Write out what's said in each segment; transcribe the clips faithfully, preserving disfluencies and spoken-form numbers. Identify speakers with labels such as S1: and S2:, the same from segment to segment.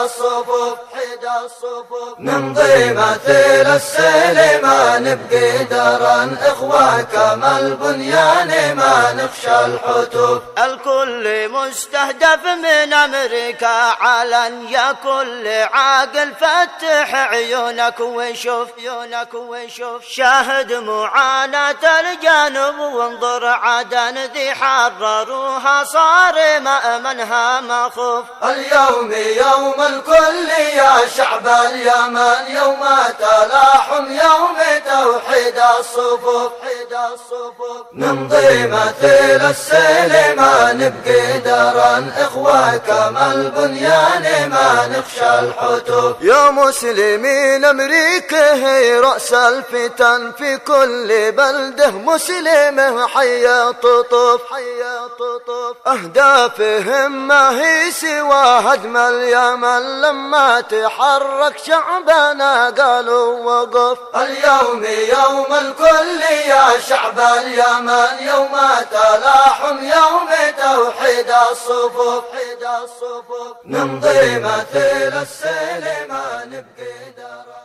S1: الصفوف حدا الصفوف نمضي مثل السيل ما نبقي درا إخوة كما البنيان ما نخشى الحتوف. الكل مستهدف من أمريكا علن يا كل عاقل فتح عيونك وشوف عيونك وشوف شاهد معاناة الجانب وانظر عدن ذي حرروها صار مأمنها مخوف. اليوم يوم الكل يا شعب اليمن يوم تلاحم يوم توحيد الصفوف حدا الصفوف نمضي مثل السيل ما نبقي درا إخوة كما البنيان ما نخشى الحتوف. يا مسلمين أمريكا هي رأس الفتن في كل بلده مسلم حيا تطوف حيا تطوف أهدافهم ما هي سوى هدم اليمن لما تحرك شعبنا قالوا وقف. اليوم يوم الكل يا شعب اليمن يوم تلاحم يوم توحيد الصفوف حدا الصفوف نمضي مثل السيل ما نبقي درا.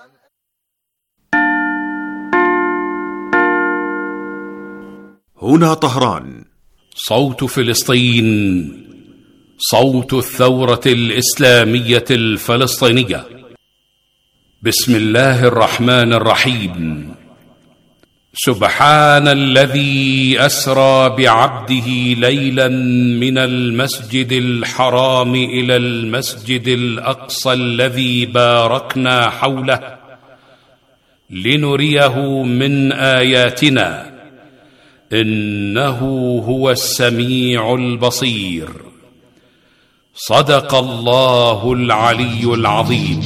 S2: هنا طهران،
S3: صوت فلسطين، صوت الثورة الإسلامية الفلسطينية. بسم الله الرحمن الرحيم. سبحان الذي أسرى بعبده ليلا من المسجد الحرام إلى المسجد الأقصى الذي باركنا حوله لنريه من آياتنا إنه هو السميع البصير. صدق الله العلي العظيم.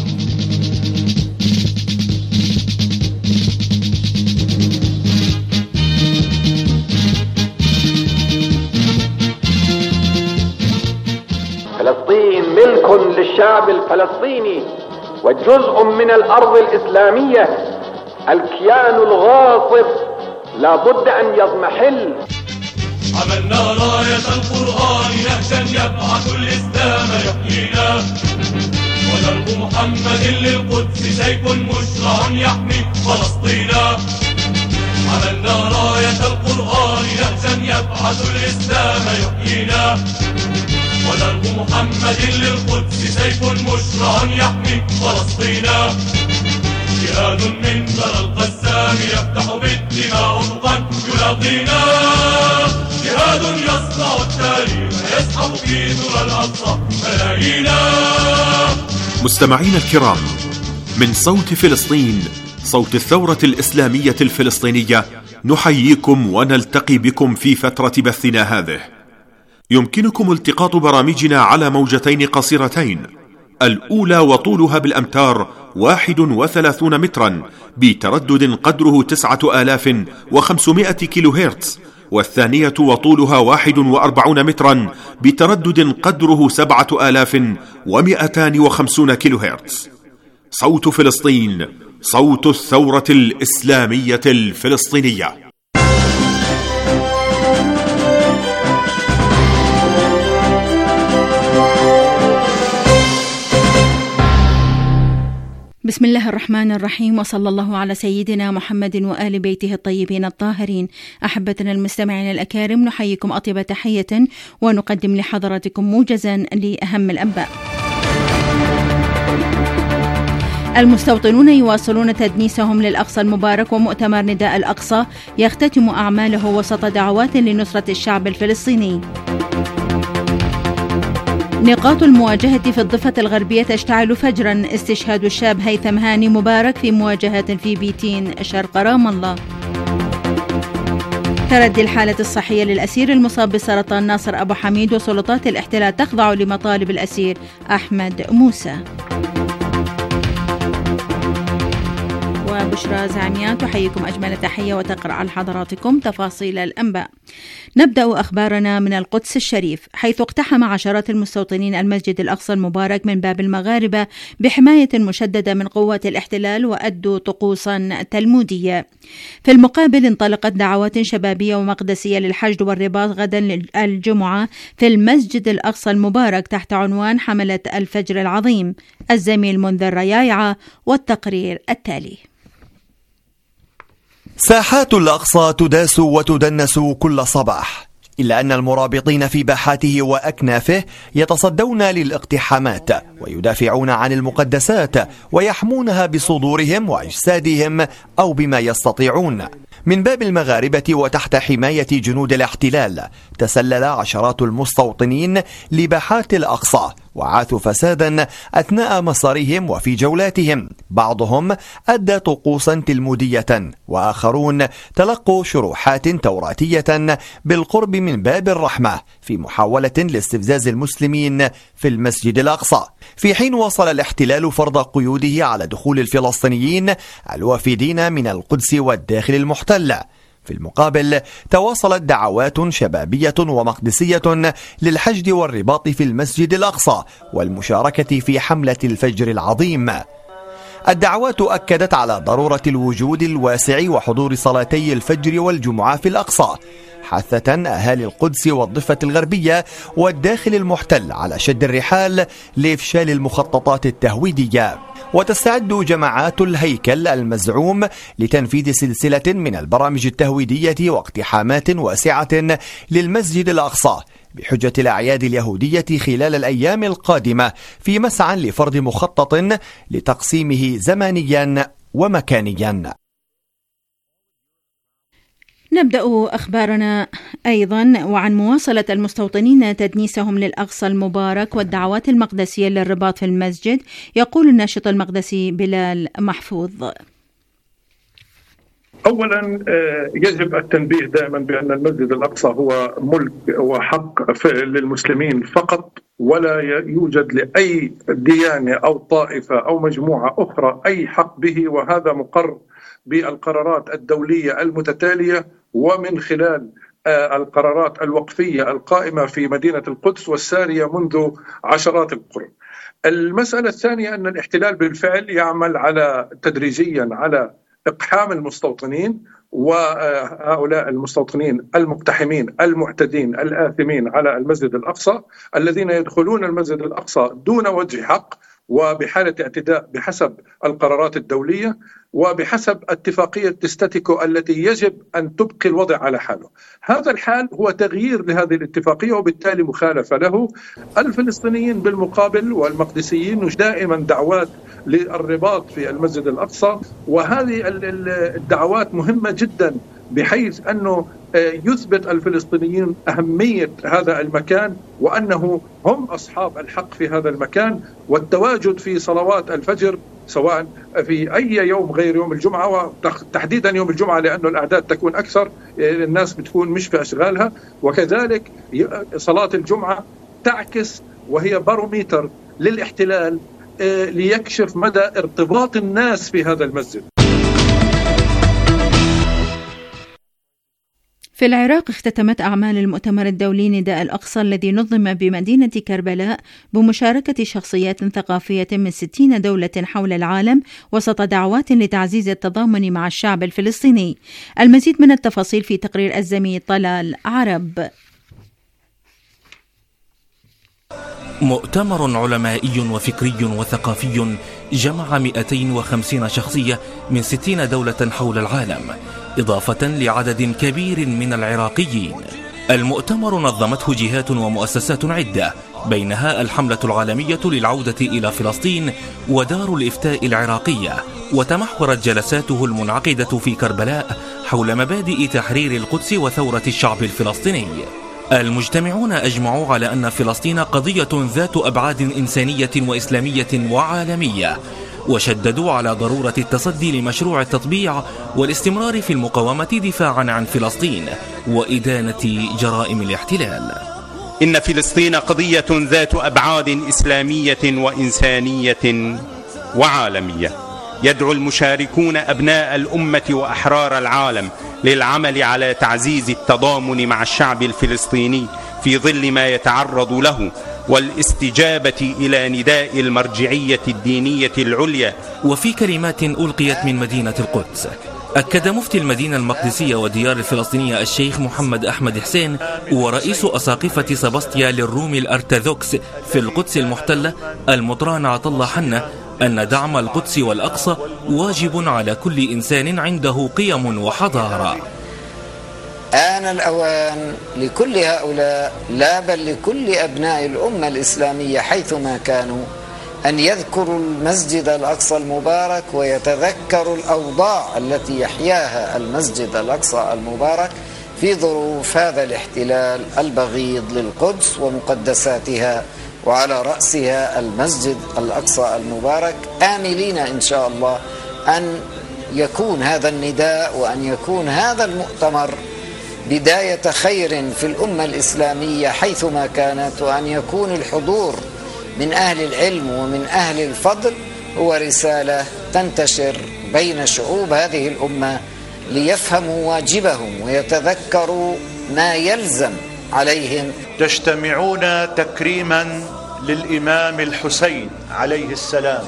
S4: فلسطين ملك للشعب الفلسطيني وجزء من الأرض الإسلامية. الكيان الغاصب لا بد أن يضمحل.
S5: عملنا راية القرآن نهجا يبعث الإسلام يحيينا ودرب محمد للقدس سيف مشرع يحمي فلسطينا. عملنا راية القرآن نهجا يبعث الإسلام يحيينا ودرب محمد للقدس سيف مشرع يحمي فلسطينا. جهاد من ثرى القسام يفتح بالدماء أفقا يلاقينا. جهاد يصنع التاريخ يسحب في ذرى الأقصى ملايينا.
S2: مستمعين الكرام، من صوت فلسطين، صوت الثورة الإسلامية الفلسطينية، نحييكم ونلتقي بكم في فترة بثنا هذه. يمكنكم التقاط برامجنا على موجتين قصيرتين، الأولى وطولها بالأمتار واحد وثلاثون مترا بتردد قدره تسعة آلاف وخمسمائة كيلو هرتز، والثانية وطولها واحد وأربعون مترا بتردد قدره سبعة آلاف ومئتان وخمسون كيلو هرتز. صوت فلسطين، صوت الثورة الإسلامية الفلسطينية.
S6: بسم الله الرحمن الرحيم، وصلى الله على سيدنا محمد وآل بيته الطيبين الطاهرين. أحبتنا المستمعين الأكارم، نحييكم أطيب تحية ونقدم لحضراتكم موجزا لأهم الأنباء. المستوطنون يواصلون تدنيسهم للأقصى المبارك، ومؤتمر نداء الأقصى يختتم أعماله وسط دعوات لنصرة الشعب الفلسطيني. نقاط المواجهة في الضفة الغربية تشتعل فجرا، استشهاد الشاب هيثم هاني مبارك في مواجهة في بيتين شرق رام الله. تردي الحالة الصحية للأسير المصاب بسرطان ناصر أبو حميد، وسلطات الاحتلال تخضع لمطالب الأسير أحمد موسى. وبشرى زعميان تحييكم أجمل تحية وتقرأ على حضراتكم تفاصيل الأنباء. نبدأ أخبارنا من القدس الشريف، حيث اقتحم عشرات المستوطنين المسجد الأقصى المبارك من باب المغاربة بحماية مشددة من قوات الاحتلال وأدوا طقوسا تلمودية. في المقابل انطلقت دعوات شبابية ومقدسية للحشد والرباط غدا الجمعة في المسجد الأقصى المبارك تحت عنوان حملة الفجر العظيم. الزميل منذر ريايعة والتقرير التالي.
S7: ساحات الأقصى تداس وتدنس كل صباح، إلا أن المرابطين في باحاته وأكنافه يتصدون للاقتحامات ويدافعون عن المقدسات ويحمونها بصدورهم وأجسادهم أو بما يستطيعون. من باب المغاربة وتحت حماية جنود الاحتلال تسلل عشرات المستوطنين لباحات الأقصى وعاثوا فسادا أثناء مسارهم وفي جولاتهم. بعضهم أدى طقوسا تلمودية وآخرون تلقوا شروحات توراتية بالقرب من باب الرحمة في محاولة لاستفزاز المسلمين في المسجد الأقصى، في حين وصل الاحتلال فرض قيوده على دخول الفلسطينيين الوافدين من القدس والداخل المحتل. في المقابل تواصلت دعوات شبابية ومقدسية للحشد والرباط في المسجد الأقصى والمشاركة في حملة الفجر العظيم. الدعوات أكدت على ضرورة الوجود الواسع وحضور صلاتي الفجر والجمعة في الأقصى، حثة أهالي القدس والضفة الغربية والداخل المحتل على شد الرحال لإفشال المخططات التهويدية. وتستعد جماعات الهيكل المزعوم لتنفيذ سلسلة من البرامج التهويدية واقتحامات واسعة للمسجد الأقصى بحجة الأعياد اليهودية خلال الأيام القادمة، في مسعى لفرض مخطط لتقسيمه زمانيا ومكانيا.
S6: نبدأ أخبارنا أيضا وعن مواصلة المستوطنين تدنيسهم للأقصى المبارك والدعوات المقدسية للرباط في المسجد. يقول الناشط المقدسي بلال محفوظ:
S8: أولا يجب التنبيه دائما بأن المسجد الأقصى هو ملك وحق للمسلمين فقط، ولا يوجد لأي ديانة أو طائفة أو مجموعة أخرى أي حق به، وهذا مقر بالقرارات الدولية المتتالية ومن خلال القرارات الوقفية القائمة في مدينة القدس والسارية منذ عشرات القرون. المسألة الثانية أن الاحتلال بالفعل يعمل على تدريجيا على إقحام المستوطنين، وهؤلاء المستوطنين المقتحمين المعتدين الآثمين على المسجد الأقصى الذين يدخلون المسجد الأقصى دون وجه حق وبحالة اعتداء بحسب القرارات الدولية وبحسب اتفاقية تستاتيكو التي يجب أن تبقي الوضع على حاله. هذا الحال هو تغيير لهذه الاتفاقية وبالتالي مخالفة له. الفلسطينيين بالمقابل والمقدسيين دائما دعوات للرباط في المسجد الأقصى، وهذه الدعوات مهمة جدا بحيث أنه يثبت الفلسطينيين أهمية هذا المكان وأنه هم أصحاب الحق في هذا المكان، والتواجد في صلوات الفجر سواء في أي يوم غير يوم الجمعة، وتحديدا يوم الجمعة لأنه الأعداد تكون أكثر، الناس بتكون مش في أشغالها، وكذلك صلاة الجمعة تعكس وهي باروميتر للاحتلال ليكشف مدى ارتباط الناس في هذا المسجد.
S6: في العراق اختتمت أعمال المؤتمر الدولي نداء الأقصى الذي نظم بمدينة كربلاء بمشاركة شخصيات ثقافية من ستين دولة حول العالم وسط دعوات لتعزيز التضامن مع الشعب الفلسطيني. المزيد من التفاصيل في تقرير الزميل طلال عرب.
S9: مؤتمر علمائي وفكري وثقافي جمع مئتين وخمسين شخصية من ستين دولة حول العالم، إضافة لعدد كبير من العراقيين. المؤتمر نظمته جهات ومؤسسات عدة، بينها الحملة العالمية للعودة إلى فلسطين ودار الإفتاء العراقية، وتمحورت جلساته المنعقدة في كربلاء حول مبادئ تحرير القدس وثورة الشعب الفلسطيني. المجتمعون أجمعوا على أن فلسطين قضية ذات أبعاد إنسانية وإسلامية وعالمية، وشددوا على ضرورة التصدي لمشروع التطبيع والاستمرار في المقاومة دفاعا عن فلسطين وإدانة جرائم الاحتلال.
S10: إن فلسطين قضية ذات أبعاد إسلامية وإنسانية وعالمية، يدعو المشاركون أبناء الأمة وأحرار العالم للعمل على تعزيز التضامن مع الشعب الفلسطيني في ظل ما يتعرض له، والاستجابة إلى نداء المرجعية الدينية العليا.
S9: وفي كلمات ألقيت من مدينة القدس، أكد مفتي المدينة المقدسية والديار الفلسطينية الشيخ محمد أحمد حسين ورئيس أساقفة سباسطيا للروم الأرثوذكس في القدس المحتلة المطران عطلة حنة أن دعم القدس والأقصى واجب على كل إنسان عنده قيم وحضارة.
S11: آن الأوان لكل هؤلاء، لا بل لكل أبناء الأمة الإسلامية حيثما كانوا، أن يذكروا المسجد الأقصى المبارك ويتذكروا الأوضاع التي يحياها المسجد الأقصى المبارك في ظروف هذا الاحتلال البغيض للقدس ومقدساتها، وعلى رأسها المسجد الأقصى المبارك، آملين إن شاء الله أن يكون هذا النداء وأن يكون هذا المؤتمر بداية خير في الأمة الإسلامية حيثما كانت، وأن يكون الحضور من أهل العلم ومن أهل الفضل هو رسالة تنتشر بين شعوب هذه الأمة ليفهموا واجبهم ويتذكروا ما يلزم عليهم.
S12: تجتمعون تكريما للإمام الحسين عليه السلام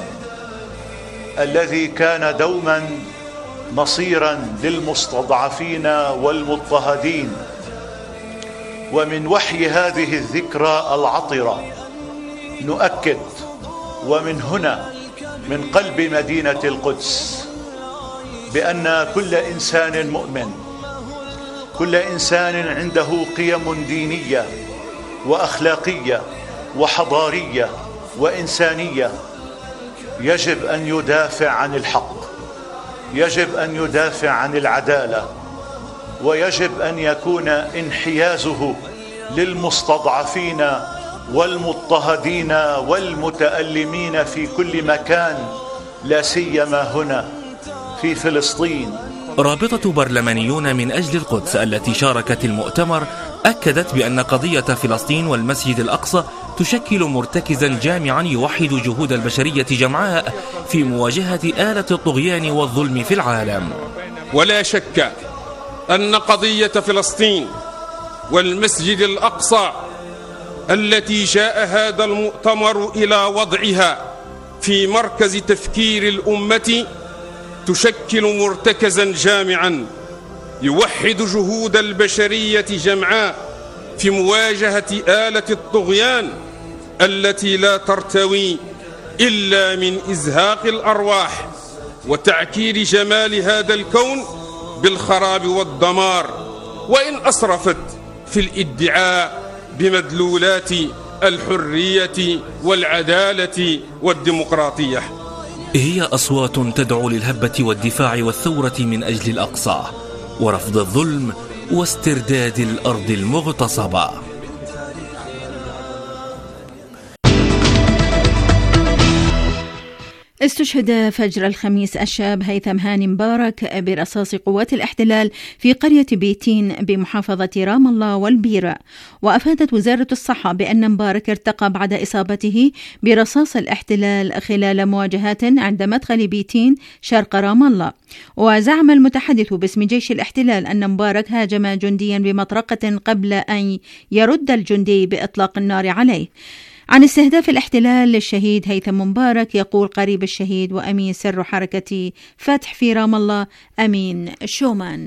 S12: الذي كان دوما نصيرا للمستضعفين والمضطهدين، ومن وحي هذه الذكرى العطرة نؤكد ومن هنا من قلب مدينة القدس بأن كل إنسان مؤمن، كل إنسان عنده قيم دينية وأخلاقية وحضارية وإنسانية يجب أن يدافع عن الحق، يجب أن يدافع عن العدالة، ويجب أن يكون انحيازه للمستضعفين والمضطهدين والمتألمين في كل مكان، لا سيما هنا في فلسطين.
S9: رابطة برلمانيون من أجل القدس التي شاركت المؤتمر أكدت بأن قضية فلسطين والمسجد الأقصى تشكل مرتكزا جامعا يوحد جهود البشرية جمعاء في مواجهة آلة الطغيان والظلم في العالم.
S13: ولا شك أن قضية فلسطين والمسجد الأقصى التي جاء هذا المؤتمر إلى وضعها في مركز تفكير الأمة تشكل مرتكزا جامعا يوحد جهود البشرية جمعاء في مواجهة آلة الطغيان التي لا ترتوي إلا من إزهاق الأرواح وتعكير جمال هذا الكون بالخراب والدمار، وإن أسرفت في الادعاء بمدلولات الحرية والعدالة والديمقراطية.
S9: هي أصوات تدعو للهبة والدفاع والثورة من أجل الأقصى ورفض الظلم واسترداد الأرض المغتصبة.
S6: استشهد فجر الخميس الشاب هيثم هاني مبارك برصاص قوات الاحتلال في قرية بيتين بمحافظة رام الله والبيرة. وأفادت وزارة الصحة بأن مبارك ارتقى بعد إصابته برصاص الاحتلال خلال مواجهات عند مدخل بيتين شرق رام الله. وزعم المتحدث باسم جيش الاحتلال أن مبارك هاجم جنديا بمطرقة قبل أن يرد الجندي بإطلاق النار عليه. عن استهداف الاحتلال للشهيد هيثم مبارك يقول قريب الشهيد وأمين سر حركة فتح في رام الله أمين شومان.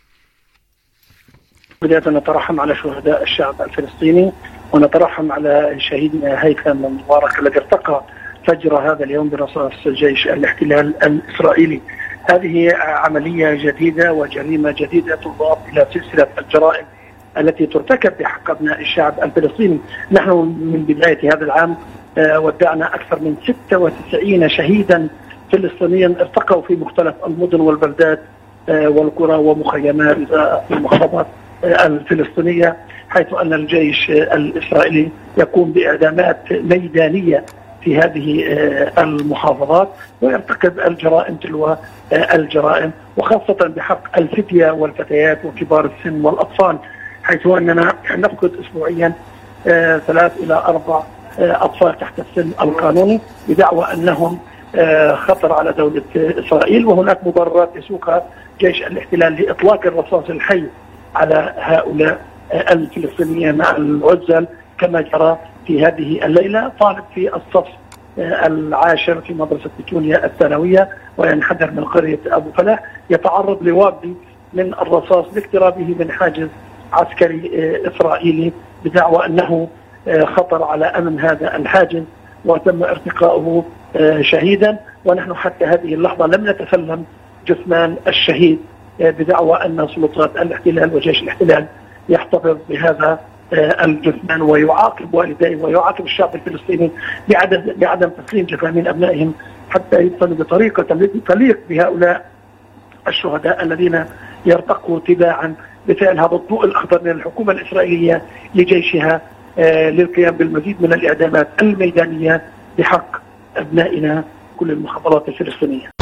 S14: بداية نترحم على شهداء الشعب الفلسطيني ونترحم على شهيدنا هيثم مبارك الذي ارتقى فجر هذا اليوم برصاص جيش الاحتلال الإسرائيلي. هذه عملية جديدة وجريمة جديدة تضاف إلى سلسلة الجرائم التي ترتكب بحق أبناء الشعب الفلسطيني. نحن من بداية هذا العام ودعنا أكثر من ستة وتسعين شهيدا فلسطينيا ارتقوا في مختلف المدن والبلدات والقرى ومخيمات المحافظات الفلسطينية، حيث أن الجيش الإسرائيلي يقوم بإعدامات ميدانية في هذه المحافظات ويرتكب الجرائم تلو الجرائم، وخاصة بحق الفتية والفتيات وكبار السن والأطفال، حيث أننا نفقد أسبوعيا ثلاث إلى أربع أطفال تحت السن القانوني بدعوى أنهم خطر على دولة إسرائيل، وهناك مبررات يسوقها جيش الاحتلال لإطلاق الرصاص الحي على هؤلاء الفلسطينيين مع العزل كما جرى في هذه الليلة. طالب في الصف العاشر في مدرسة بتونيا الثانوية وينحدر من قرية أبو فلاح يتعرض لوابل من الرصاص لاقترابه من حاجز عسكري إسرائيلي بدعوى أنه خطر على أمن هذا الحاجز، وتم ارتقاؤه شهيدا. ونحن حتى هذه اللحظة لم نتسلم جثمان الشهيد بدعوى أن سلطات الاحتلال وجيش الاحتلال يحتفظ بهذا الجثمان ويعاقب والديه ويعاقب الشعب الفلسطيني بعدم بعدم تسليم جثامين أبنائهم حتى يدفنوا بطريقة التي تليق بهؤلاء الشهداء الذين يرتقوا تباعا بفعل هذا الضوء الأخضر من الحكومة الإسرائيلية لجيشها للقيام بالمزيد من الإعدامات الميدانية بحق أبنائنا كل المخابرات الفلسطينية.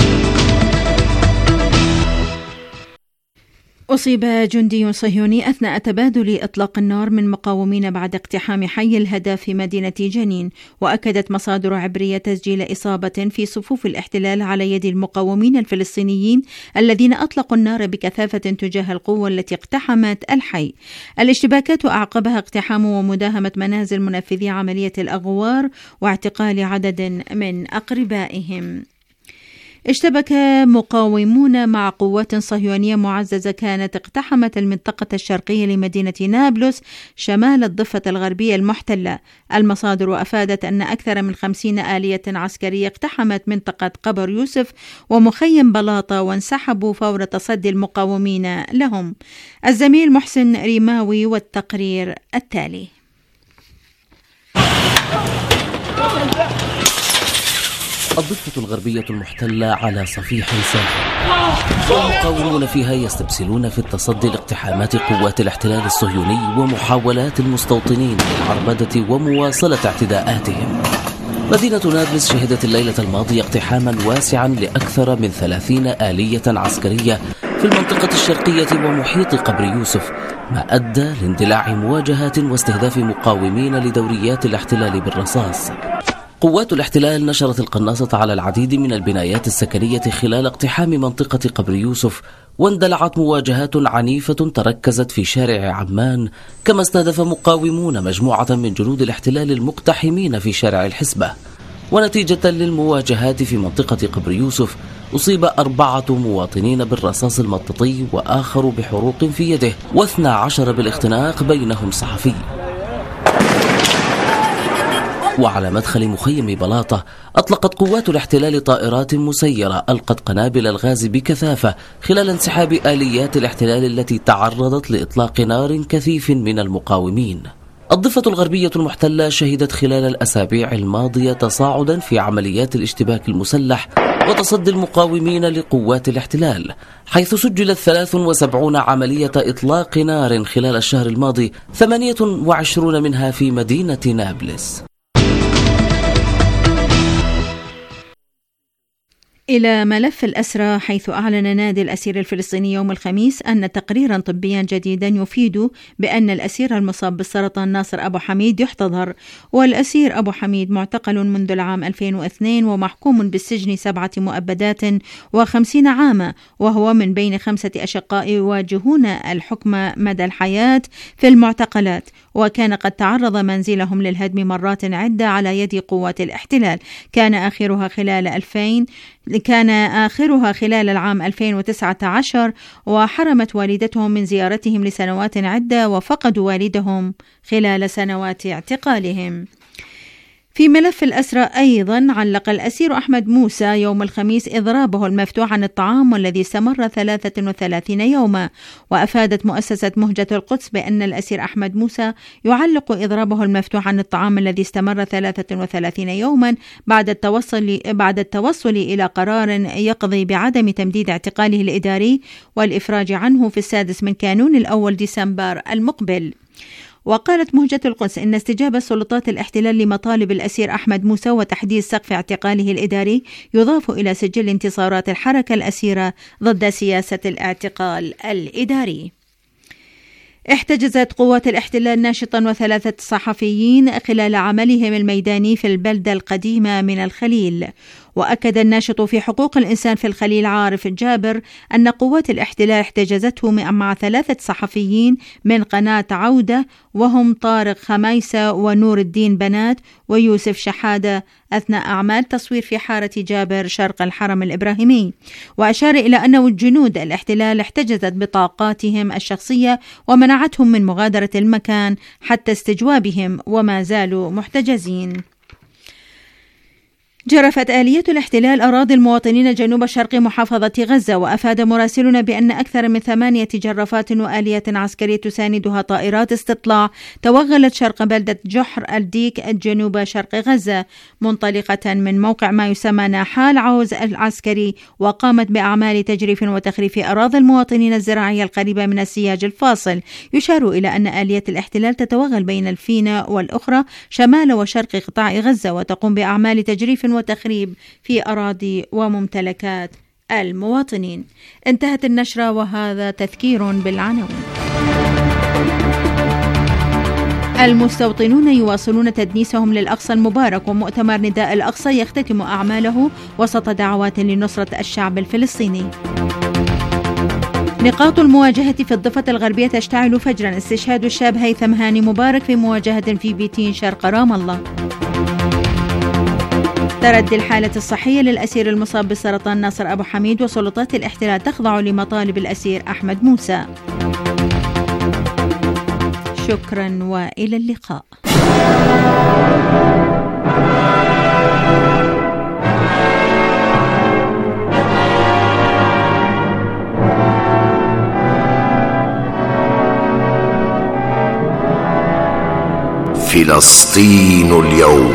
S6: أصيب جندي صهيوني أثناء تبادل إطلاق النار من مقاومين بعد اقتحام حي الهدى في مدينة جنين، وأكدت مصادر عبرية تسجيل إصابة في صفوف الاحتلال على يد المقاومين الفلسطينيين الذين أطلقوا النار بكثافة تجاه القوة التي اقتحمت الحي. الاشتباكات أعقبها اقتحام ومداهمة منازل منفذي عملية الأغوار واعتقال عدد من أقربائهم. اشتبك مقاومون مع قوات صهيونية معززة كانت اقتحمت المنطقة الشرقية لمدينة نابلس شمال الضفة الغربية المحتلة. المصادر أفادت أن أكثر من خمسين آلية عسكرية اقتحمت منطقة قبر يوسف ومخيم بلاطة وانسحبوا فور تصدي المقاومين لهم. الزميل محسن ريماوي والتقرير التالي.
S15: الضفة الغربية المحتلة على صفيح ساخن، والمقاومون فيها يستبسلون في التصدي لاقتحامات قوات الاحتلال الصهيوني ومحاولات المستوطنين للعربدة ومواصلة اعتداءاتهم. مدينة نابلس شهدت الليلة الماضية اقتحاما واسعا لأكثر من ثلاثين آلية عسكرية في المنطقة الشرقية ومحيط قبر يوسف، ما أدى لاندلاع مواجهات واستهداف مقاومين لدوريات الاحتلال بالرصاص. قوات الاحتلال نشرت القناصة على العديد من البنايات السكنية خلال اقتحام منطقة قبر يوسف، واندلعت مواجهات عنيفة تركزت في شارع عمان، كما استهدف مقاومون مجموعة من جنود الاحتلال المقتحمين في شارع الحسبة. ونتيجة للمواجهات في منطقة قبر يوسف أصيب أربعة مواطنين بالرصاص المطاطي وآخر بحروق في يده، واثنى عشر بالاختناق بينهم صحفي. وعلى مدخل مخيم بلاطة أطلقت قوات الاحتلال طائرات مسيرة ألقت قنابل الغاز بكثافة خلال انسحاب آليات الاحتلال التي تعرضت لإطلاق نار كثيف من المقاومين. الضفة الغربية المحتلة شهدت خلال الأسابيع الماضية تصاعدا في عمليات الاشتباك المسلح وتصدي المقاومين لقوات الاحتلال، حيث سجلت ثلاث وسبعين عملية إطلاق نار خلال الشهر الماضي، ثمانية وعشرين منها في مدينة نابلس.
S6: إلى ملف الأسرى، حيث أعلن نادي الأسير الفلسطيني يوم الخميس أن تقريرا طبيا جديدا يفيد بأن الأسير المصاب بالسرطان ناصر أبو حميد يحتضر. والأسير أبو حميد معتقل منذ العام ألفين واثنين ومحكوم بالسجن سبعة مؤبدات وخمسين عاما، وهو من بين خمسة أشقاء يواجهون الحكم مدى الحياة في المعتقلات، وكان قد تعرض منزلهم للهدم مرات عدة على يد قوات الاحتلال، كان آخرها خلال ألفين كان آخرها خلال العام ألفين وتسعة عشر، وحرمت والدتهم من زيارتهم لسنوات عدة، وفقدوا والدهم خلال سنوات اعتقالهم. في ملف الأسرى أيضا علق الأسير أحمد موسى يوم الخميس إضرابه المفتوح عن الطعام والذي استمر ثلاثة وثلاثين يوما، وأفادت مؤسسة مهجة القدس بأن الأسير أحمد موسى يعلق إضرابه المفتوح عن الطعام الذي استمر ثلاثة وثلاثين يوما بعد التوصل بعد التوصل إلى قرار يقضي بعدم تمديد اعتقاله الإداري والإفراج عنه في السادس من كانون الأول ديسمبر المقبل. وقالت مهجة القدس إن استجابة سلطات الاحتلال لمطالب الأسير أحمد موسى وتحديد سقف اعتقاله الإداري يضاف إلى سجل انتصارات الحركة الأسيرة ضد سياسة الاعتقال الإداري. احتجزت قوات الاحتلال ناشطا وثلاثة صحفيين خلال عملهم الميداني في البلدة القديمة من الخليل. وأكد الناشط في حقوق الإنسان في الخليل عارف الجابر أن قوات الاحتلال احتجزته مع ثلاثة صحفيين من قناة عودة، وهم طارق خميسة ونور الدين بنات ويوسف شحادة، أثناء أعمال تصوير في حارة جابر شرق الحرم الإبراهيمي. وأشار إلى أن جنود الاحتلال احتجزت بطاقاتهم الشخصية ومنعتهم من مغادرة المكان حتى استجوابهم، وما زالوا محتجزين. جرفت آلية الاحتلال أراضي المواطنين جنوب شرق محافظة غزة، وأفاد مراسلنا بأن أكثر من ثمانية جرافات وآلية عسكرية تساندها طائرات استطلاع توغلت شرق بلدة جحر الديك جنوب شرق غزة، منطلقة من موقع ما يسمى ناحال عوز العسكري، وقامت بأعمال تجريف وتخريف أراضي المواطنين الزراعية القريبة من السياج الفاصل. يشار إلى أن آلية الاحتلال تتوغل بين الفينا والأخرى شمال وشرق قطاع غزة، وتقوم بأعمال تجريف وتخريب في أراضي وممتلكات المواطنين. انتهت النشرة، وهذا تذكير بالعناوين. المستوطنون يواصلون تدنيسهم للأقصى المبارك، ومؤتمر نداء الأقصى يختتم أعماله وسط دعوات لنصرة الشعب الفلسطيني. نقاط المواجهة في الضفة الغربية تشتعل فجرا، استشهاد الشاب هيثم هاني مبارك في مواجهة في بيتين شرق رام الله. تردي الحالة الصحية للأسير المصاب بسرطان ناصر أبو حميد، وسلطات الاحتلال تخضع لمطالب الأسير أحمد موسى. شكرا وإلى اللقاء.
S16: فلسطين اليوم.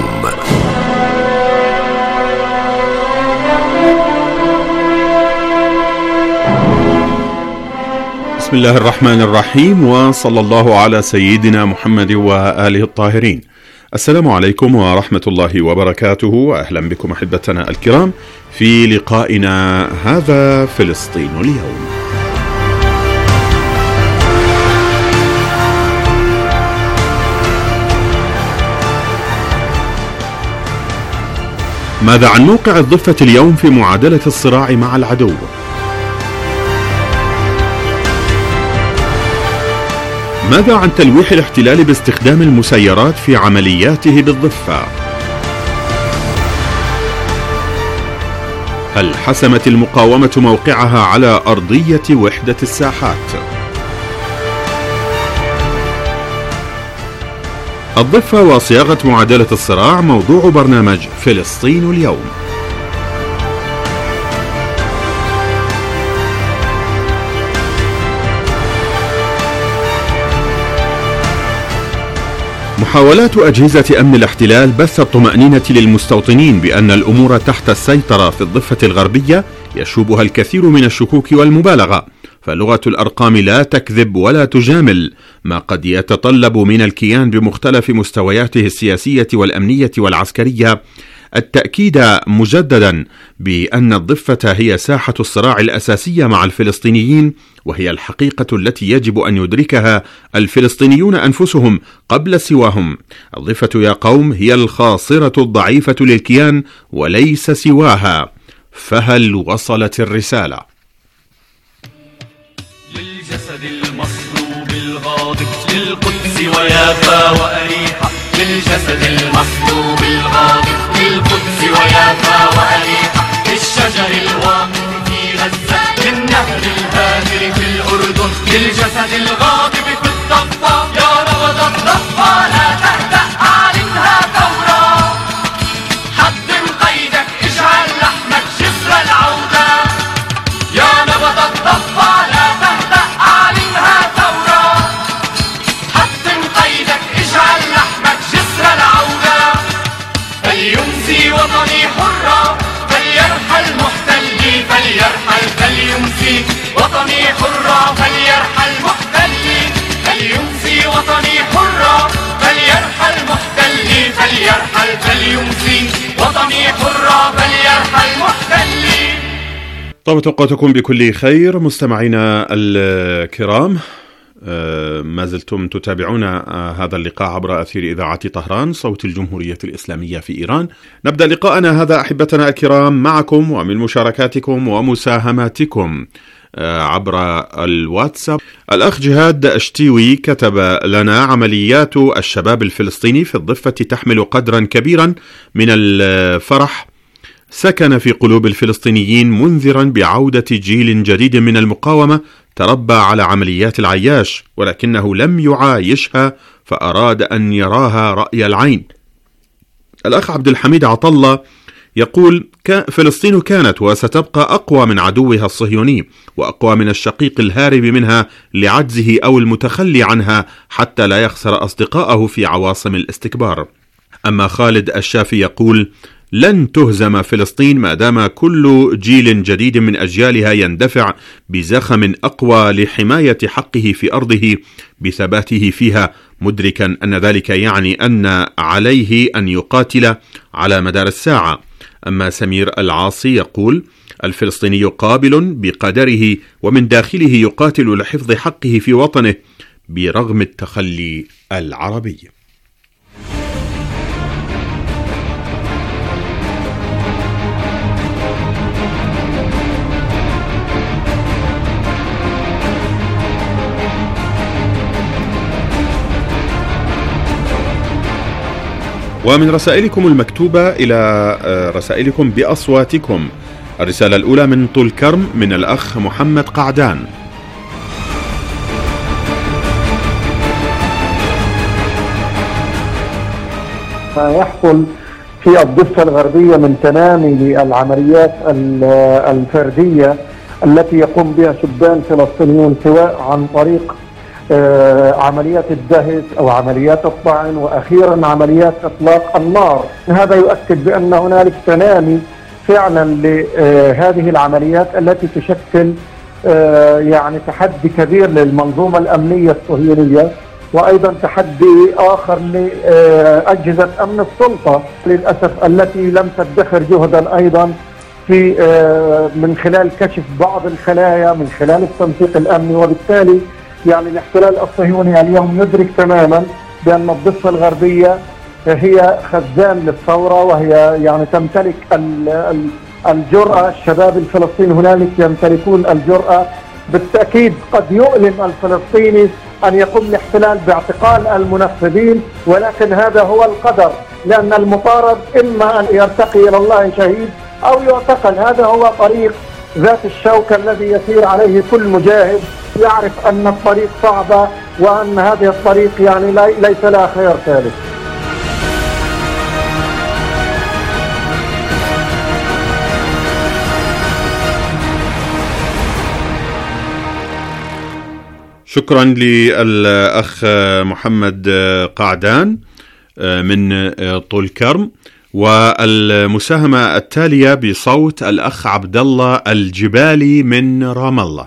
S2: بسم الله الرحمن الرحيم، وصلى الله على سيدنا محمد وآله الطاهرين. السلام عليكم ورحمة الله وبركاته، أهلا بكم أحبتنا الكرام في لقائنا هذا فلسطين اليوم. ماذا عن موقع الضفة اليوم في معادلة الصراع مع العدو؟ ماذا عن تلويح الاحتلال باستخدام المسيرات في عملياته بالضفة؟ هل حسمت المقاومة موقعها على أرضية وحدة الساحات؟ الضفة وصياغة معادلة الصراع موضوع برنامج فلسطين اليوم. محاولات أجهزة أمن الاحتلال بث الطمأنينة للمستوطنين بأن الأمور تحت السيطرة في الضفة الغربية يشوبها الكثير من الشكوك والمبالغة، فلغة الأرقام لا تكذب ولا تجامل، ما قد يتطلب من الكيان بمختلف مستوياته السياسية والأمنية والعسكرية التأكيد مجددا بأن الضفة هي ساحة الصراع الأساسية مع الفلسطينيين، وهي الحقيقة التي يجب أن يدركها الفلسطينيون أنفسهم قبل سواهم. الضفة يا قوم هي الخاصرة الضعيفة للكيان وليس سواها، فهل وصلت الرسالة؟
S5: للجسد المصلوب الغاضب للقدس ويافا وأريحة، للجسد المصلوب الغاضب للقدس ويافا وأريحة، للشجر الواقف في غزة للنهر الهادر في الأردن، للجسد الغاضب في الضفة يا نبض الضفة لا تهدأ أعلنها ثورة، حطم قيدك اجعل لحمك جسر العودة، يا نبض الضفة لا تهدأ أعلنها ثورة، حطم قيدك اجعل لحمك جسر العودة، فليمسي وطني حرة فليرحل محتلي، فليرحل فليمسي وطني حرة فليرحل محتلي، فليمسي وطني حرة فليرحل محتلي، فليرحل فليمسي وطني حرة فليرحل محتلي.
S2: طبعا توقعتكم بكل خير مستمعينا الكرام، ما زلتم تتابعون هذا اللقاء عبر أثير إذاعة طهران صوت الجمهورية الإسلامية في إيران. نبدأ لقاءنا هذا أحبتنا الكرام معكم ومن مشاركاتكم ومساهماتكم عبر الواتساب. الأخ جهاد أشتيوي كتب لنا: عمليات الشباب الفلسطيني في الضفة تحمل قدرا كبيرا من الفرح سكن في قلوب الفلسطينيين، منذرا بعودة جيل جديد من المقاومة تربى على عمليات العياش ولكنه لم يعايشها فأراد أن يراها رأي العين. الأخ عبد الحميد عطلة يقول: فلسطين كانت وستبقى أقوى من عدوها الصهيوني وأقوى من الشقيق الهارب منها لعجزه أو المتخلي عنها حتى لا يخسر أصدقائه في عواصم الاستكبار. أما خالد الشافي يقول: لن تهزم فلسطين ما دام كل جيل جديد من أجيالها يندفع بزخم أقوى لحماية حقه في أرضه بثباته فيها، مدركا أن ذلك يعني أن عليه أن يقاتل على مدار الساعة. أما سمير العاصي يقول: الفلسطيني قابل بقدره ومن داخله يقاتل لحفظ حقه في وطنه برغم التخلي العربي. ومن رسائلكم المكتوبة إلى رسائلكم بأصواتكم. الرسالة الأولى من طول كرم من الأخ محمد قعدان:
S16: ما يحصل في الضفة الغربية من تنامي للعمليات الفردية التي يقوم بها شبان فلسطينيون سواء عن طريق عمليات الدهس أو عمليات الطعن وأخيرا عمليات إطلاق النار، هذا يؤكد بأن هنالك تنامي فعلا لهذه العمليات التي تشكل يعني تحدي كبير للمنظومة الأمنية الصهيونية، وأيضا تحدي آخر لأجهزة أمن السلطة للأسف التي لم تدخر جهدا أيضا في من خلال كشف بعض الخلايا من خلال التنسيق الأمني. وبالتالي يعني الاحتلال الصهيوني اليوم يدرك تماما بأن الضفة الغربية هي خزان للثورة، وهي يعني تمتلك الجرأة. الشباب الفلسطيني هنالك يمتلكون الجرأة. بالتأكيد قد يؤلم الفلسطيني أن يقوم الاحتلال باعتقال المنفذين، ولكن هذا هو القدر، لأن المطارد إما أن يرتقي إلى الله شهيد أو يعتقل. هذا هو طريق ذات الشوكة الذي يسير عليه كل مجاهد يعرف أن الطريق صعبة وأن هذه الطريق يعني ليس لها خير ثالث.
S2: شكرا للأخ محمد قعدان من طول كرم. والمساهمة التالية بصوت الأخ عبد الله الجبالي من رام الله: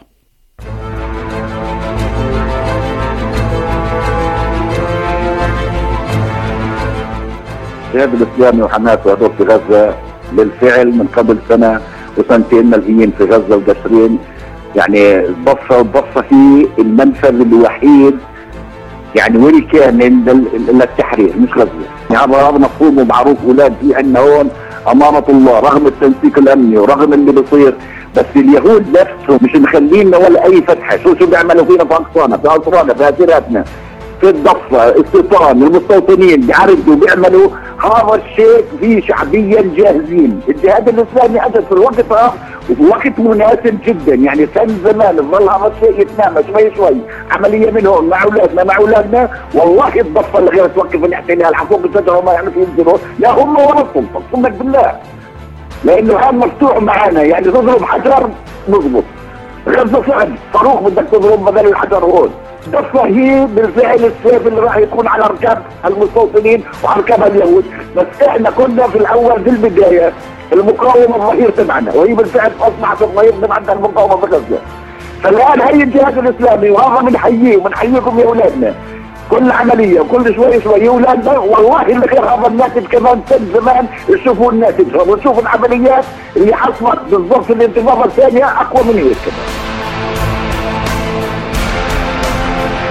S17: الجهاد الإسلامي وحماس وهدول في غزة بالفعل من قبل سنة وسنتين ملهيين في غزة وقشرين، يعني الضفة الضفة هي المنفذ الوحيد يعني وين كان للتحرير مش غزة. يعني هذا مفهوم ومعروف أولاد فيه عندنا هون أمانة الله رغم التنسيق الأمني ورغم اللي بيصير، بس اليهود نفسهم مش مخلينا ولا أي فتحة. شو شو بيعملوا فينا في أقصانا في أسرارنا في هاتيراتنا في الضفة استيطان المستوطنين بيعرضوا بيعملوا هذا الشيء فيه شعبيا جاهزين. الجهاد الإسلامي أجد في الوقت وفي وقت مناسب جدا، يعني سن زمان ظل هذا الشيء يتنامى شوي شوي عملية منهم مع أولادنا مع أولادنا. والله الضفة اللي غير توقف الاحتلال حقوق الشجرة وما يعرفوا ينزلوا لا هم ولا السلطة صمك بالله، لأنه هذا مفتوح معانا. يعني تضرب حجر نضبط غزة صعب صاروخ بدك تضرب بدل الحجر هون. الضفة هي بالفعل السيف اللي راح يكون على ركاب المستوطنين واركاب اليهود، بس احنا كنا في الاول في البدايه المقاومه الظهير تبعنا، وهي بالفعل اصبحت الظهير تبعنا المقاومه في غزه. فالان هي الجهاد الاسلامي وهذا بنحييه وبنحييكم يا اولادنا. كل عمليه وكل شوي شوي يا اولادنا والله اللي غير هذا الناتج كمان سن زمان تشوفوا الناتج ونشوف العمليات اللي حصلت بالضبط في الانتفاضه الثانيه اقوى من هيك كمان.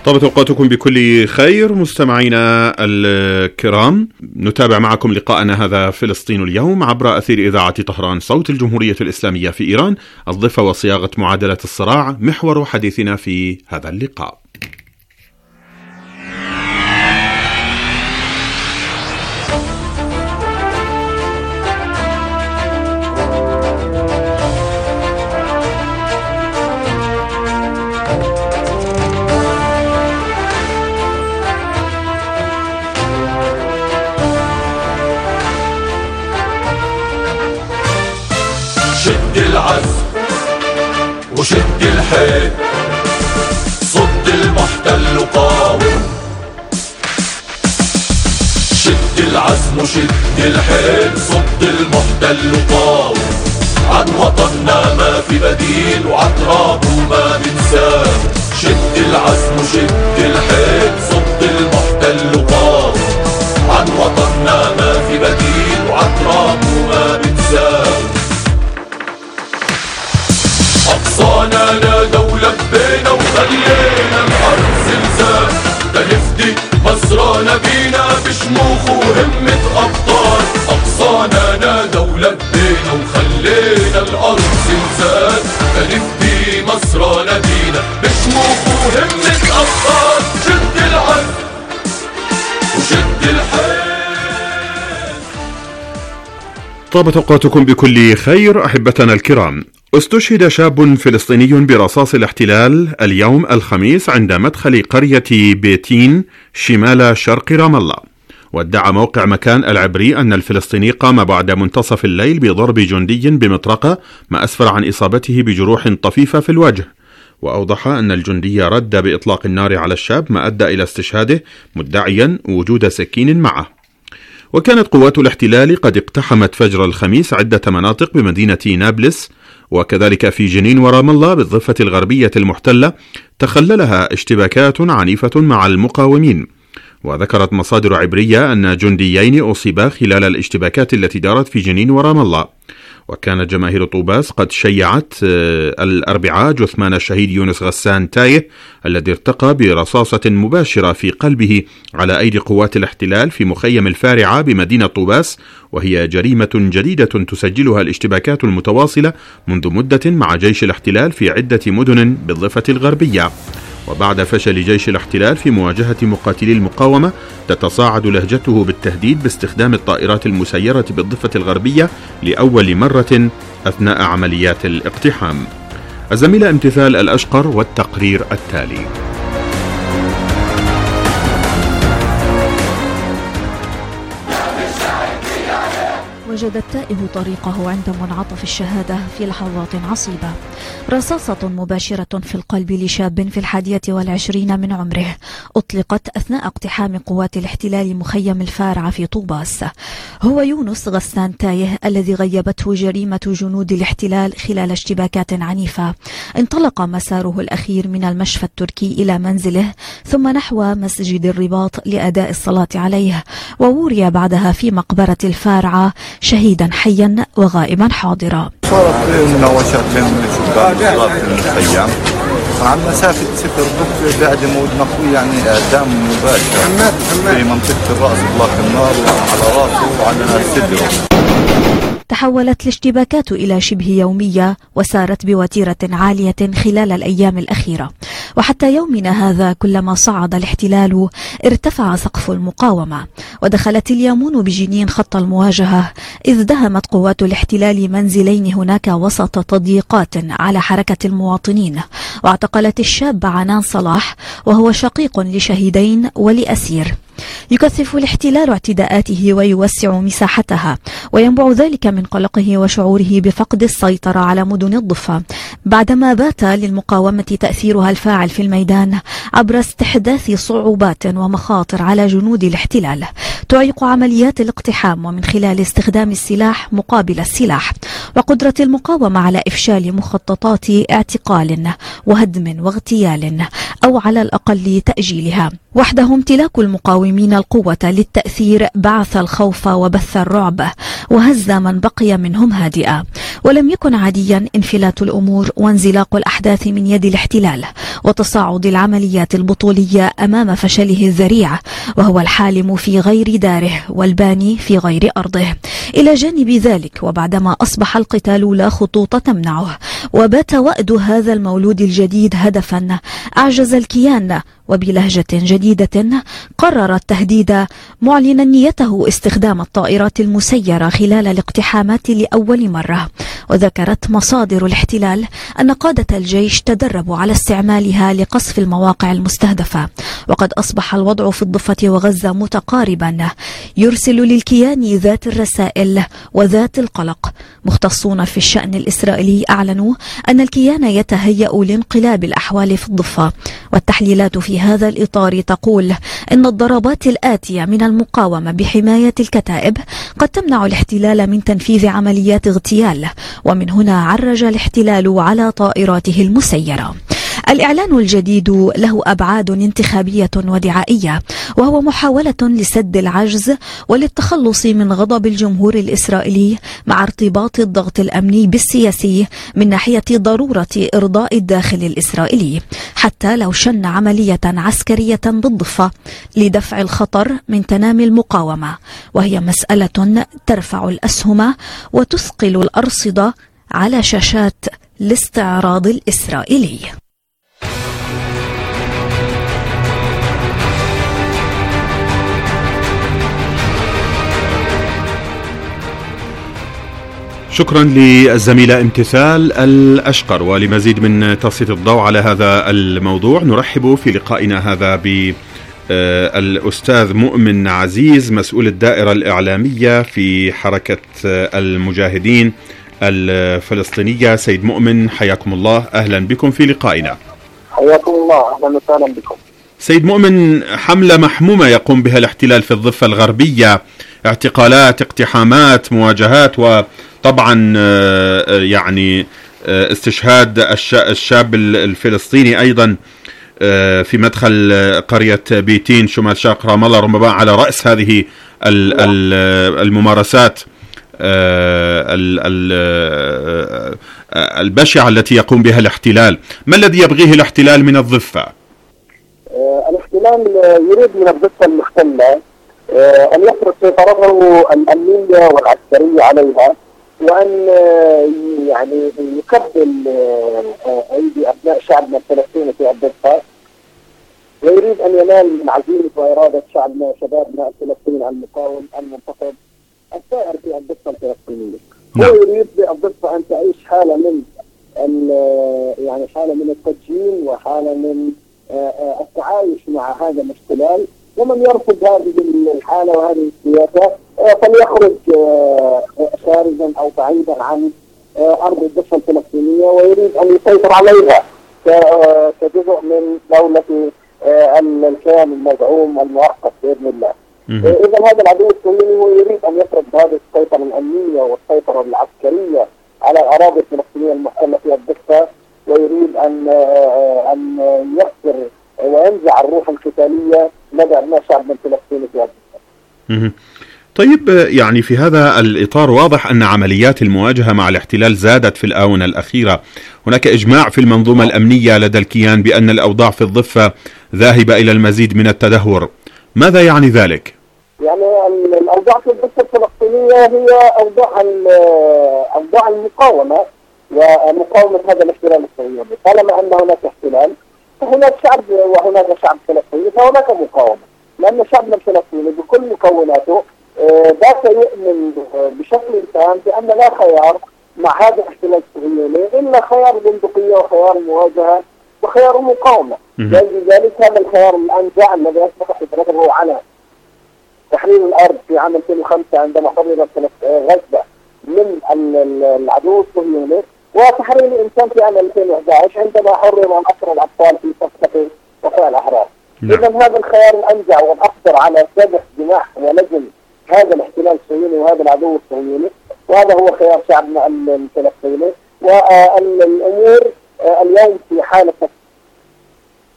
S2: طابت أوقاتكم بكل خير مستمعينا الكرام، نتابع معكم لقاءنا هذا فلسطين اليوم عبر أثير إذاعة طهران صوت الجمهورية الإسلامية في إيران. الضفة وصياغة معادلة الصراع محور حديثنا في هذا اللقاء.
S5: شد العزم وشد الحيل، صد المحتل وقاوم. شد العزم وشد الحيل، صد المحتل وقاوم. عن وطننا ما في بديل وعن ترابه ما بنساه. شد العزم وشد الحيل، صد المحتل وقاوم. عن وطننا ما في بديل وعن ترابه ما بنساه. أقصانا نادوا لبينا وخلينا الأرض زلزال. تنفدي مصرانا بينا بشموخ وهمة أبطال. أقصانا نادوا لبينا وخلينا الأرض زلزال. تنفدي مصرانا بينا بشموخ وهمة أبطال. شد العزم وشد الحيل.
S2: طابت أوقاتكم بكل خير أحبتنا الكرام. استشهد شاب فلسطيني برصاص الاحتلال اليوم الخميس عند مدخل قرية بيتين شمال شرق رام الله. وادعى موقع مكان العبري أن الفلسطيني قام بعد منتصف الليل بضرب جندي بمطرقة ما أسفر عن إصابته بجروح طفيفة في الوجه. وأوضح أن الجندي رد بإطلاق النار على الشاب ما أدى إلى استشهاده، مدعيا وجود سكين معه. وكانت قوات الاحتلال قد اقتحمت فجر الخميس عدة مناطق بمدينة نابلس وكذلك في جنين ورام الله بالضفة الغربية المحتلة، تخللها اشتباكات عنيفة مع المقاومين. وذكرت مصادر عبرية أن جنديين أصيبا خلال الاشتباكات التي دارت في جنين ورام الله. وكانت جماهير طوباس قد شيعت الأربعاء جثمان الشهيد يونس غسان تايه الذي ارتقى برصاصة مباشرة في قلبه على أيدي قوات الاحتلال في مخيم الفارعة بمدينة طوباس، وهي جريمة جديدة تسجلها الاشتباكات المتواصلة منذ مدة مع جيش الاحتلال في عدة مدن بالضفة الغربية. وبعد فشل جيش الاحتلال في مواجهة مقاتلي المقاومة، تتصاعد لهجته بالتهديد باستخدام الطائرات المسيرة بالضفة الغربية لأول مرة أثناء عمليات الاقتحام. الزميلة امتثال الأشقر والتقرير التالي.
S18: وجد التائه طريقه عند منعطف الشهادة في لحظات عصيبة. رصاصة مباشرة في القلب لشاب في الحادية والعشرين من عمره أطلقت أثناء اقتحام قوات الاحتلال مخيم الفارعة في طوباس. هو يونس غسان تايه الذي غيبته جريمة جنود الاحتلال خلال اشتباكات عنيفة. انطلق مساره الأخير من المشفى التركي إلى منزله ثم نحو مسجد الرباط لأداء الصلاة عليه، ووري بعدها في مقبرة الفارعة شهيدا حيا وغائبا حاضرا.
S19: صارت مناوشات بين الشباب في المخيم عن مسافة صفر ضد بعد موجنا يعني إعدام مباشر في منطقة الرأس، إطلاق النار على رأسه وعلى صدره.
S18: تحولت الاشتباكات إلى شبه يومية وسارت بوتيرة عالية خلال الأيام الأخيرة، وحتى يومنا هذا كلما صعد الاحتلال ارتفع سقف المقاومة. ودخلت اليامون بجنين خط المواجهة إذ دهمت قوات الاحتلال منزلين هناك وسط تضييقات على حركة المواطنين، واعتقلت الشاب عنان صلاح وهو شقيق لشهيدين ولأسير. يكثف الاحتلال اعتداءاته ويوسع مساحتها، وينبع ذلك من قلقه وشعوره بفقد السيطرة على مدن الضفة، بعدما بات للمقاومة تأثيرها الفاعل في الميدان عبر استحداث صعوبات ومخاطر على جنود الاحتلال تعيق عمليات الاقتحام، ومن خلال استخدام السلاح مقابل السلاح، وقدرة المقاومة على إفشال مخططات اعتقال وهدم واغتيال أو على الأقل تأجيلها. وحده امتلاك المقاومين القوة للتأثير بعث الخوف وبث الرعب وهز من بقي منهم هادئا. ولم يكن عاديا انفلات الأمور وانزلاق الأحداث من يد الاحتلال وتصاعد العمليات البطولية أمام فشله الذريع، وهو الحالم في غير داره والباني في غير أرضه. إلى جانب ذلك، وبعدما أصبح القتال لا خطوط تمنعه وبات وأد هذا المولود الجديد هدفا، أعجز الكيان وبلهجة جديدة قرر التهديد، معلنا نيته استخدام الطائرات المسيرة خلال الاقتحامات لأول مرة. وذكرت مصادر الاحتلال أن قادة الجيش تدربوا على استعمالها لقصف المواقع المستهدفة. وقد أصبح الوضع في الضفة وغزة متقاربا، يرسل للكيان ذات الرسائل وذات القلق. مختصون في الشأن الإسرائيلي أعلنوا أن الكيان يتهيأ لانقلاب الأحوال في الضفة، والتحليلات في هذا الإطار تقول أن الضربات الآتية من المقاومة بحماية الكتائب قد تمنع الاحتلال من تنفيذ عمليات اغتيال، ومن هنا عرج الاحتلال على طائراته المسيرة. الإعلان الجديد له أبعاد انتخابية ودعائية، وهو محاولة لسد العجز وللتخلص من غضب الجمهور الإسرائيلي، مع ارتباط الضغط الأمني بالسياسي من ناحية ضرورة إرضاء الداخل الإسرائيلي، حتى لو شن عملية عسكرية بالضفة لدفع الخطر من تنامي المقاومة، وهي مسألة ترفع الأسهم وتثقل الأرصدة على شاشات الاستعراض الإسرائيلي.
S2: شكرا للزميلة امتثال الأشقر. ولمزيد من تسليط الضوء على هذا الموضوع نرحب في لقائنا هذا بالأستاذ مؤمن عزيز، مسؤول الدائرة الإعلامية في حركة المجاهدين الفلسطينية. سيد مؤمن، حياكم الله، أهلا بكم في لقائنا.
S20: حياكم الله، أهلا وسهلا بكم.
S2: سيد مؤمن، حملة محمومة يقوم بها الاحتلال في الضفة الغربية، اعتقالات، اقتحامات، مواجهات، وطبعا يعني استشهاد الشاب الفلسطيني أيضا في مدخل قرية بيتين شمال شرق رام الله، ربما على رأس هذه الممارسات البشعة التي يقوم بها الاحتلال. ما الذي يبغيه الاحتلال من الضفة؟
S20: الاحتلال يريد من الضفة المحتلة أن يفرض سيطرته الأمنية والعسكرية عليها، وأن يعني يكبل أيدي أبناء شعبنا الفلسطيني في الضفة، ويريد أن ينال من عزيمة وإرادة شعبنا وشبابنا الفلسطيني المقاوم المنتفض السائر في الضفة الفلسطينية. هو يريد بالضفة أن تعيش حالة من يعني حالة من التدجين وحالة من التعايش مع هذا الاحتلال، ومن يرفض هذه الحالة وهذه السياسة فليخرج خارجا أو بعيدا عن أرض الضفة الفلسطينية، ويريد أن يسيطر عليها كجزء من دولة الكيان المزعوم المؤقت بإذن الله. إذا هذا العدو الصهيوني هو يريد أن يفرض هذه السيطرة الأمنية والسيطرة العسكرية على الأراضي الفلسطينية المحتلة في الضفة، ويريد أن أن يكسر وينزع الروح القتالية لدى أبناء شعبنا الفلسطيني في الضفة.
S2: طيب، يعني في هذا الإطار واضح أن عمليات المواجهة مع الاحتلال زادت في الآونة الأخيرة. هناك إجماع في المنظومة الأمنية لدى الكيان بأن الأوضاع في الضفة ذاهبة إلى المزيد من التدهور. ماذا يعني ذلك؟
S20: يعني الأوضاع في الضفة الفلسطينية هي أوضاع أوضاع المقاومة ومقاومة هذا الاحتلال الصهيوني. طالما أن هناك احتلال فهناك شعب وهناك شعب فلسطيني، فهناك مقاومة، لأن شعبنا الفلسطيني بكل مكوناته بات يؤمن بشكل تام بأن لا خيار مع هذا الاحتلال الصهيوني إلا خيار بندقية وخيار مواجهة وخيار مقاومة. لذلك هذا الخيار الأنجع الذي أصبح قدرته على تحرير الأرض في عام ألفين وخمسة عندما حررت غزة من العدو الصهيوني، وتحرير الإنسان في عام ألفين وأحد عشر عندما حرر أسرى الأطفال في صفقة وفاء الأحرار. إذا هذا الخيار الأنجع والأقدر على سبح جناح ولجم هذا الاحتلال الصهيوني وهذا العدو الصهيوني، وهذا هو خيار شعبنا الفلسطيني. والأمور اليوم في حالة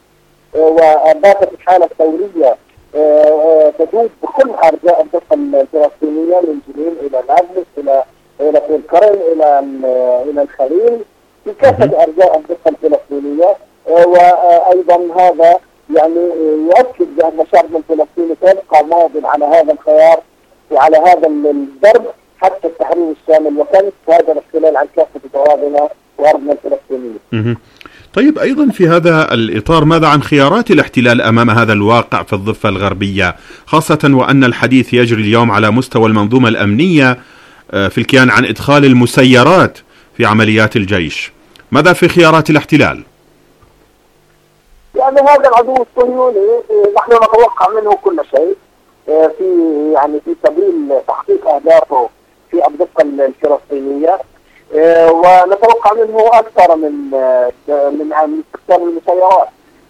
S20: وباتت الحالة الثورية تدوب بكل أرجاء الضفة الفلسطينية من جنين إلى نابلس إلى إلى طولكرم إلى إلى الخليل في كافة أرجاء الضفة الفلسطينية. وأيضا هذا يعني يؤكد بأن شعبنا الفلسطيني سيبقى ماضٍ على هذا الخيار وعلى هذا الدرب حتى التحرير الشامل وكانت هذا الاحتلال عن كافة أراضينا وأرضنا الفلسطينية.
S2: طيب أيضا في هذا الإطار ماذا عن خيارات الاحتلال أمام هذا الواقع في الضفة الغربية، خاصة وأن الحديث يجري اليوم على مستوى المنظومة الأمنية في الكيان عن إدخال المسيرات في عمليات الجيش؟ ماذا في خيارات الاحتلال؟
S20: يعني هذا العدو الصهيوني نحن نتوقع منه كل شيء في يعني في سبيل تحقيق أهدافه في الضفة الفلسطينية، ونتوقع منه أكثر من من استخدام المسيرات،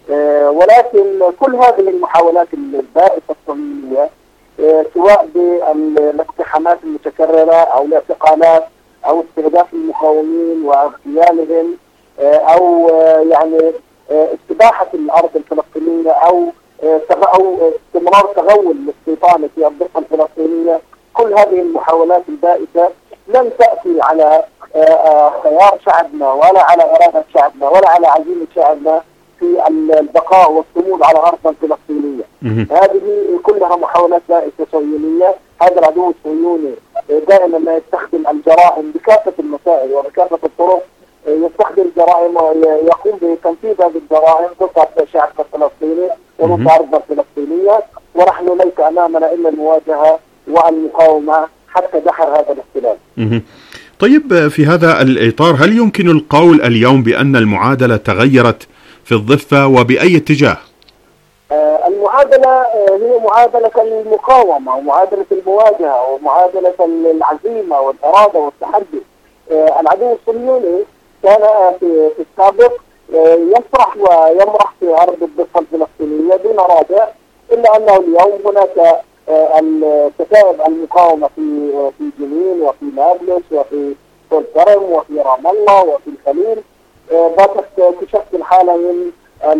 S20: ولكن كل هذه المحاولات البائسة الصهيونية سواء بالاقتحامات المتكررة أو الاعتقالات أو استهداف المقاومين واغتيالهم أو يعني استباحة الأرض الفلسطينية أو أو استمرار تغول الاستيطان في الضفة الفلسطينية، كل هذه المحاولات البائسة لن تأتي على خيار شعبنا ولا على إرادة شعبنا ولا على عزيمة شعبنا في البقاء والصمود على أرضنا الفلسطينية. هذه كلها محاولات بائسة صهيونية. هذا العدو الصهيوني دائما ما يستخدم الجرائم بكافة المسائل وبكافة الطرق، يستخدم الجرائم ويقوم بتنفيذ هذه الجرائم ضد الشعب الفلسطيني وضد أرضنا الفلسطينية، ونحن ليس أمامنا إلا المواجهة والمقاومة حتى دحر هذا الاحتلال.
S2: طيب في هذا الإطار هل يمكن القول اليوم بأن المعادلة تغيرت في الضفة وبأي اتجاه؟
S20: آه المعادلة آه هي معادلة المقاومة ومعادلة المواجهة ومعادلة العزيمة والإرادة والتحدي. آه العدو الصهيوني كان في, في السابق آه يفرح ويمرح في أرض الضفة الفلسطينية دون رادع، إلا أنه اليوم هناك الكتائب المقاومة في في جنين وفي نابلس وفي طولكرم وفي رام الله وفي الخليل باتت تشكل حالة من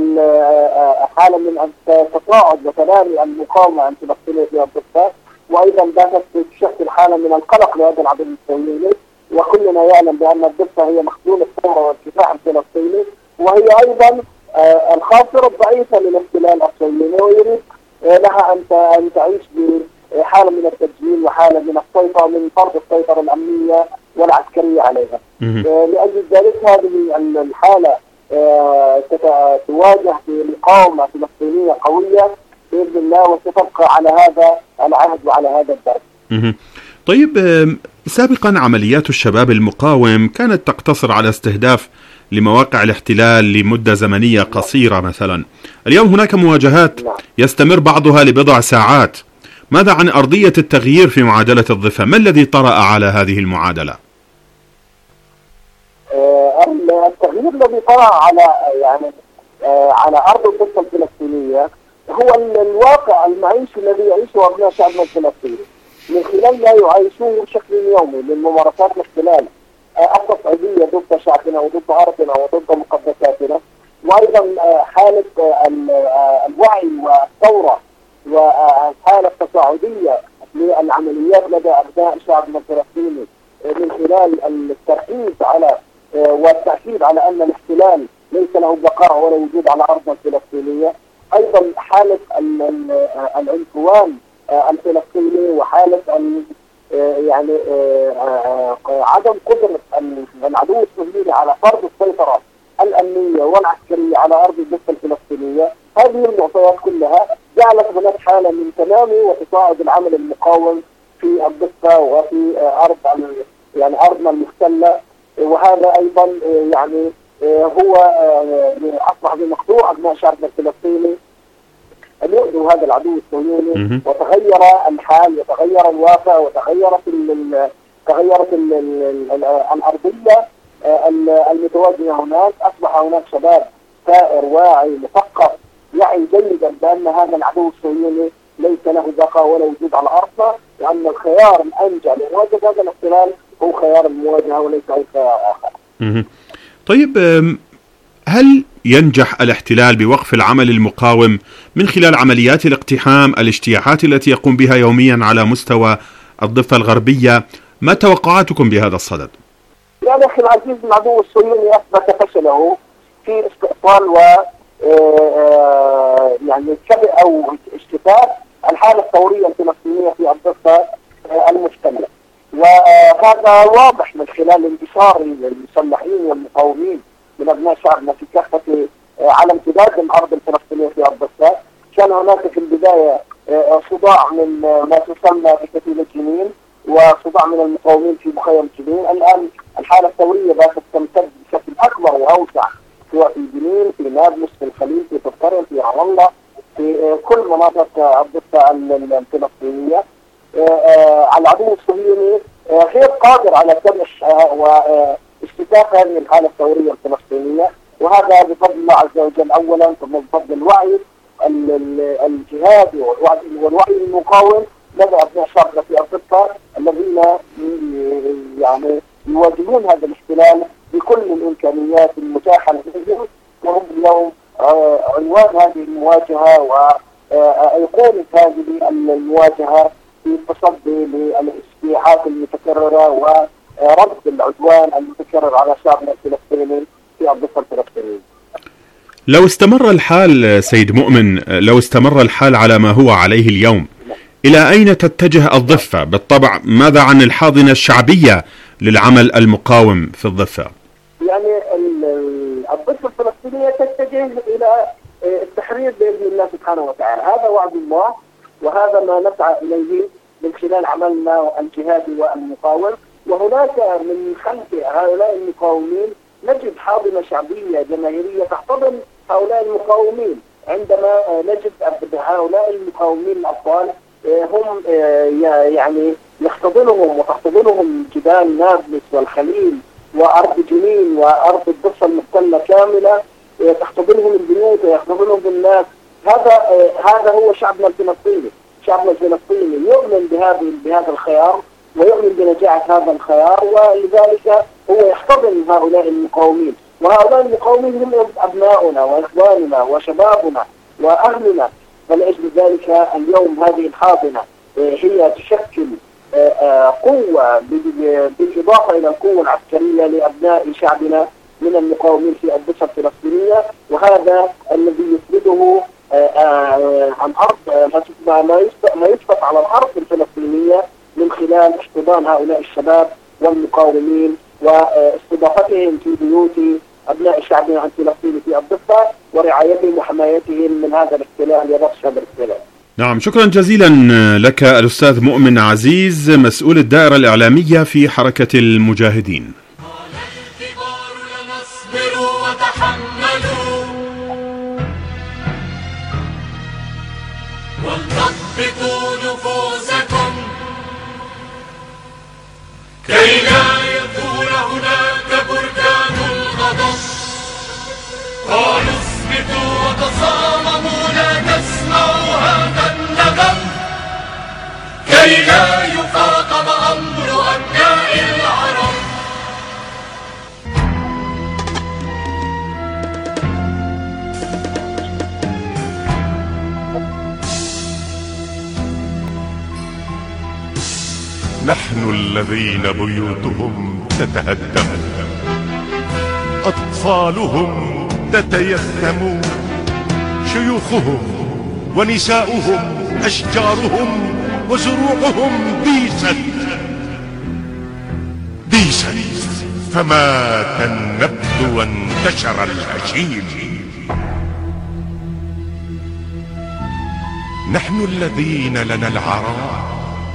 S20: حالة من التصاعد وتلامي المقاومة الفلسطينية في الضفة، وأيضا باتت تشكل حالة من القلق لهذا العدو الصهيوني، وكلنا يعلم بأن الضفة هي مخزون الثورة والكفاح الفلسطيني، وهي أيضا الخاصرة الضعيفة للاحتلال الصهيوني، ويريد لها أن تعيش بحالة من التسجيل وحالة من السيطرة من فرض السيطرة الأمنية والعسكرية عليها. لأجل ذلك هذه الحالة تواجه بمقاومة فلسطينية قوية بإذن الله، وستبقى على هذا العهد وعلى هذا الدرب.
S2: طيب سابقا عمليات الشباب المقاوم كانت تقتصر على استهداف لمواقع الاحتلال لمدة زمنية قصيرة مثلا، اليوم هناك مواجهات يستمر بعضها لبضع ساعات. ماذا عن أرضية التغيير في معادلة الضفة؟ ما الذي طرأ على هذه المعادلة؟
S20: التغيير الذي طرأ على يعني على أرض الضفة الفلسطينية هو الواقع المعيشي الذي يعيشه أبناء شعبنا الفلسطيني من خلال ما يعيشوه بشكل يومي من ممارسات الاحتلال التصعيدية ضد شعبنا وضد أرضنا وضد مقدساتنا، وأيضا حالة الوعي والثورة والحالة التصاعدية للعمليات لدى أبناء شعبنا الفلسطيني من خلال التركيز على والتأكيد على أن الاحتلال ليس له بقاء ولا وجود على أرضنا الفلسطينية، أيضا حالة العنفوان الفلسطيني وحالة يعني عدم قدرة العدو الصهيوني على فرض السيطرة الأمنية والعسكرية على أرض الضفة الفلسطينية. هذه المعطيات كلها جعلت هناك حالة من تنامي وتصاعد العمل المقاوم في الضفة وفي أرض يعني أرضنا المحتلة، وهذا أيضا يعني هو أصبح بمقدور أبناء شعبنا الفلسطيني أن يؤذوا هذا العدو الصهيوني، وتغير الحال وتغير الواقع وتغيرت ال تغيرت ال ال الأرضية المتواجدة هناك. أصبح هناك شباب ثائر واعي مثقف يعي جيدا بأن هذا العدو الصهيوني ليس له بقاء ولا وجود على أرضنا، وأن الخيار الأنجى لمواجهة هذا الاحتلال هو خيار المواجهة وليس أي خيار آخر.
S2: طيب هل ينجح الاحتلال بوقف العمل المقاوم من خلال عمليات الاقتحام الاجتياحات التي يقوم بها يوميا على مستوى الضفة الغربية؟ ما توقعاتكم بهذا الصدد؟
S20: يعني أخي العزيز، العدو الصهيوني أثبت فشله في استئصال و يعني كبئ أو اشتتات الحالة الثورية الفلسطينية في الضفة المحتلة، وهذا واضح من خلال انتصار المسلحين والمقاومين من أبناء شعبنا في كافة على امتداد الأرض الفلسطينية في الضفة. كان هناك في البداية صداع من ما تسمى بكتيبة جنين وصداع من المقاومين في مخيم جنين. الآن الحالة الثورية باتت تمتد بشكل أكبر وأوسع، سواء في جنين، في نابلس، في الخليل، في طرطرين، في رام الله، في كل مناطق الضفة الفلسطينية. العدو الصهيوني غير قادر على كبش واستتاف هذه الحالة الثورية الفلسطينية، وهذا بفضل الله عز وجل أولا، ثم بفضل الوعي الجهادي والوعي المقاوم لدى أبناء شعبنا في الضفة الذين يعني يواجهون هذا الاحتلال بكل الإمكانيات المتاحة لديهم، وهم اليوم عنوان هذه المواجهة وأيقونة هذه المواجهة في التصدي للاجتياحات المتكررة ورد العدوان المتكرر على شعبنا الفلسطيني في الضفة الفلسطينية.
S2: لو استمر الحال سيد مؤمن، لو استمر الحال على ما هو عليه اليوم، إلى أين تتجه الضفة؟ بالطبع ماذا عن الحاضنة الشعبية للعمل المقاوم في الضفة؟
S20: يعني الضفة الفلسطينية تتجه إلى التحرير بإذن الله سبحانه وتعالى، هذا وعد الله وهذا ما نسعى إليه من خلال عملنا الجهادي والمقاوم. وهناك من خلف هؤلاء المقاومين نجد حاضنة شعبية جماهيرية تحتضن هؤلاء المقاومين. عندما نجد هؤلاء المقاومين الأبطال هم يعني يحتضنهم وتحتضنهم جبال نابلس والخليل وأرض جنين وأرض الضفة المحتلة كاملة، تحتضنهم البيوت ويحتضنهم الناس. هذا هذا هو شعبنا الفلسطيني. شعبنا الفلسطيني يؤمن بهذا بهذا الخيار ويؤمن بنجاعة هذا الخيار، ولذلك هو يحتضن هؤلاء المقاومين، وهؤلاء المقاومين هم أبناؤنا وإخواننا وشبابنا وأهلنا. فلأجل ذلك اليوم هذه الحاضنة هي تشكل قوة بالإضافة إلى القوة العسكرية لأبناء شعبنا من المقاومين في الضفة الفلسطينية، وهذا الذي يفرده عن أرض ما يسقط على الأرض الفلسطينية من خلال احتضان هؤلاء الشباب والمقاومين واستضافتهم في بيوت أبناء شعبنا الفلسطيني في الضفة ورعايتهم وحمايتهم من هذا الاحتلال وبطش هذا الاحتلال.
S2: نعم، شكرا جزيلا لك الأستاذ مؤمن عزيز، مسؤول الدائرة الإعلامية في حركة المجاهدين.
S5: وانضبطوا نفوسكم كي لا يكون هناك بركان الغضب. قالوا اثبتوا وتصامموا لا تسمعوا هذا النغم كي لا يفاقم أمر أبناء العرب.
S21: نحن الذين بيوتهم تتهدم، أطفالهم تتيتم، شيوخهم ونساؤهم أشجارهم وزروعهم ديست ديست فمات النبت وانتشر الهشيم. نحن الذين لنا العراء،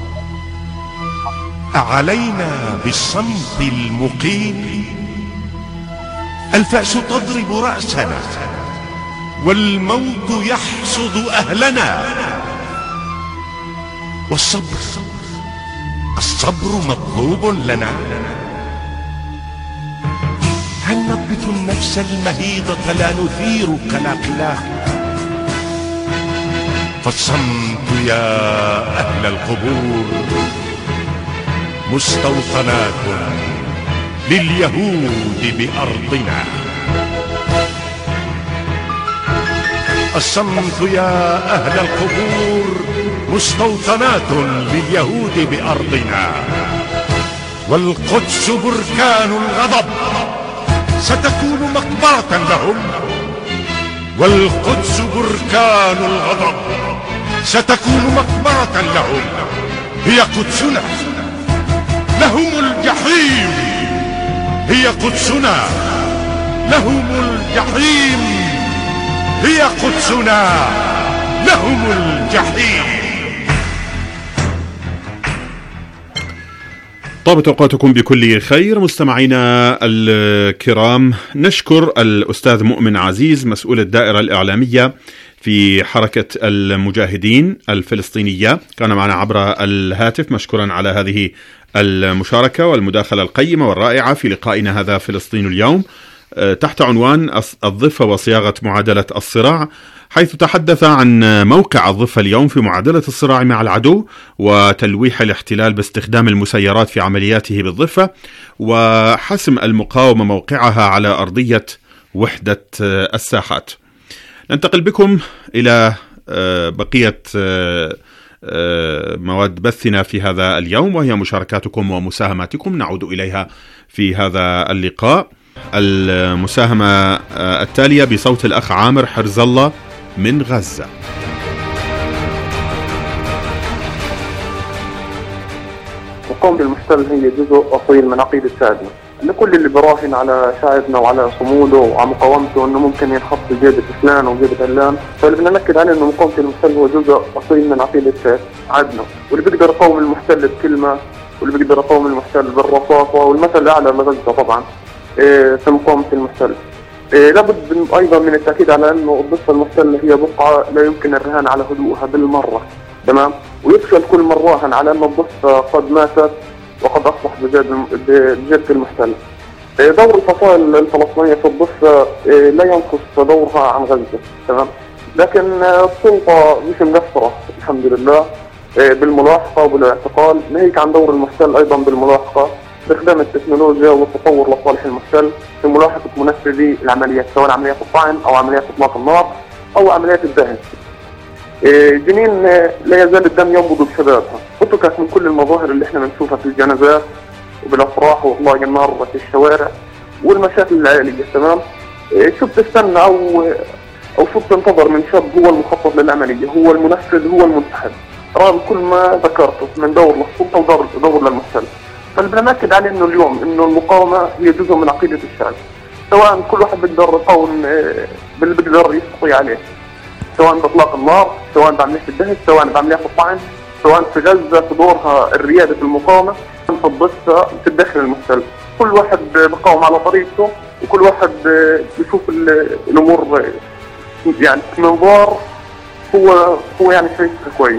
S21: أعلينا بالصمت المقيم. الفأس تضرب رأسنا والموت يحصد أهلنا، والصبر الصبر مطلوب لنا. هل نضبط النفس المهيضة لا نثير كلاقلاه؟ فالصمت يا أهل القبور مستوطنات لليهود بأرضنا. الصمت يا أهل القبور مستوطنات لليهود بأرضنا، والقدس بركان الغضب ستكون مقبرة لهم، والقدس بركان الغضب ستكون مقبرة لهم. هي قدسنا، لهم الجحيم. هي قدسنا، لهم الجحيم. هي قدسنا، لهم الجحيم.
S2: طابت أوقاتكم بكل خير مستمعينا الكرام. نشكر الأستاذ مؤمن عزيز مسؤول الدائرة الإعلامية في حركة المجاهدين الفلسطينية، كان معنا عبر الهاتف. مشكورا على هذه المشاركة والمداخلة القيمة والرائعة في لقائنا هذا فلسطين اليوم تحت عنوان الضفة وصياغة معادلة الصراع، حيث تحدث عن موقع الضفة اليوم في معادلة الصراع مع العدو وتلويح الاحتلال باستخدام المسيرات في عملياته بالضفة، وحسم المقاومة موقعها على أرضية وحدة الساحات. ننتقل بكم إلى بقية مواد بثنا في هذا اليوم، وهي مشاركاتكم ومساهماتكم نعود إليها في هذا اللقاء. المساهمة التالية بصوت الأخ عامر حرز الله من غزة.
S1: مقاومة المحتل هي جزء أصيل من عقيدة شعبنا، لكل اللي براهن على شعبنا وعلى صموده وعلى مقاومته انه ممكن ينحط في جيبة فلان وجيبة علان، فاللي بدنا نأكد عليه انه مقاومة المحتل هو جزء أصيل من عقيدة شعبنا، واللي بيقدر يقاوم المحتل بكلمة، واللي بيقدر يقاوم المحتل بالرصاصة، والمثل الأعلى لغزة طبعا في مقاومة المحتل. لابد أيضا من التأكيد على أنه الضفة المحتلة هي بقعة لا يمكن الرهان على هدوءها بالمرة، تمام؟ ويفشل كل من راهن على أن الضفة قد ماتت وقد أصبح بجد المحتل. دور الفصائل الفلسطينية في الضفة لا ينقص دورها عن غزة، تمام؟ لكن السلطة مش مقصرة الحمد لله بالملاحقة وبالاعتقال، ناهيك عن دور المحتل أيضا بالملاحقة باستخدام التكنولوجيا والتطور لصالح المحتل في ملاحقة منفذي العمليات، سواء عمليات الطعن أو عمليات إطلاق النار أو عمليات الدهن. جنين لا يزال الدم ينبض بشبابها، اتركت من كل المظاهر اللي احنا بنشوفها في الجنازات وبالافراح واطلاق النار في الشوارع والمشاكل العائليه، تمام؟ شو بتستنى او او شو بتنتظر من شاب هو المخطط للعمليه، هو المنفذ، هو المنتحل، رغم كل ما ذكرته من دور للسلطه ودور دور للمحتل. فاللي بنأكد عليه انه اليوم انه المقاومه هي جزء من عقيده الشعب، سواء كل واحد بيقدر يقاوم باللي بيقدر يستطيع عليه، سواء باطلاق النار، سواء بعملية الدهن، سواء بعمليات الطعن، سواء في غزة في دورها الريادة في المقاومة، في الضفة في الداخل المحتل. كل واحد بقاوم على طريقته، وكل واحد بيشوف الأمور يعني منظار هو هو يعني شايفها كويس.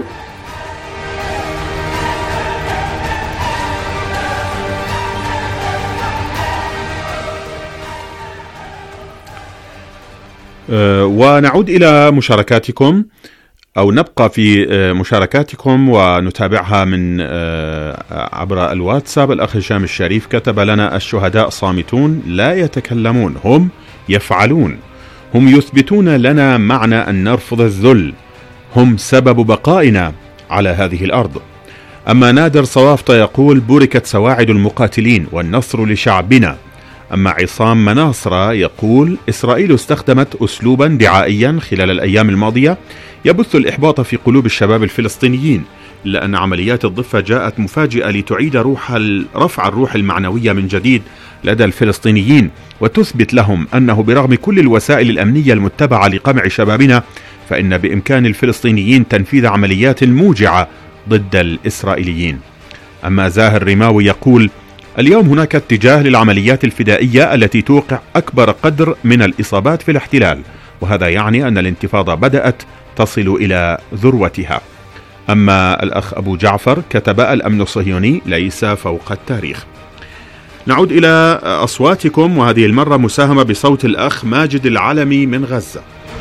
S2: ونعود إلى مشاركاتكم أو نبقى في مشاركاتكم ونتابعها من عبر الواتساب. الأخ هشام الشريف كتب لنا: الشهداء صامتون لا يتكلمون، هم يفعلون، هم يثبتون لنا معنى أن نرفض الذل، هم سبب بقائنا على هذه الأرض. أما نادر صوافطة يقول: بوركت سواعد المقاتلين والنصر لشعبنا. أما عصام مناصرة يقول: إسرائيل استخدمت أسلوبا دعائيا خلال الأيام الماضية يبث الإحباط في قلوب الشباب الفلسطينيين، إلا أن عمليات الضفة جاءت مفاجئة لتعيد روح رفع الروح المعنوية من جديد لدى الفلسطينيين، وتثبت لهم أنه برغم كل الوسائل الأمنية المتبعة لقمع شبابنا فإن بإمكان الفلسطينيين تنفيذ عمليات موجعة ضد الإسرائيليين. أما زاهر رماوي يقول: اليوم هناك اتجاه للعمليات الفدائية التي توقع أكبر قدر من الإصابات في الاحتلال، وهذا يعني أن الانتفاضة بدأت تصل إلى ذروتها. أما الأخ أبو جعفر كتب: الأمن الصهيوني ليس فوق التاريخ. نعود إلى أصواتكم، وهذه المرة مساهمة بصوت الأخ ماجد العلمي من غزة.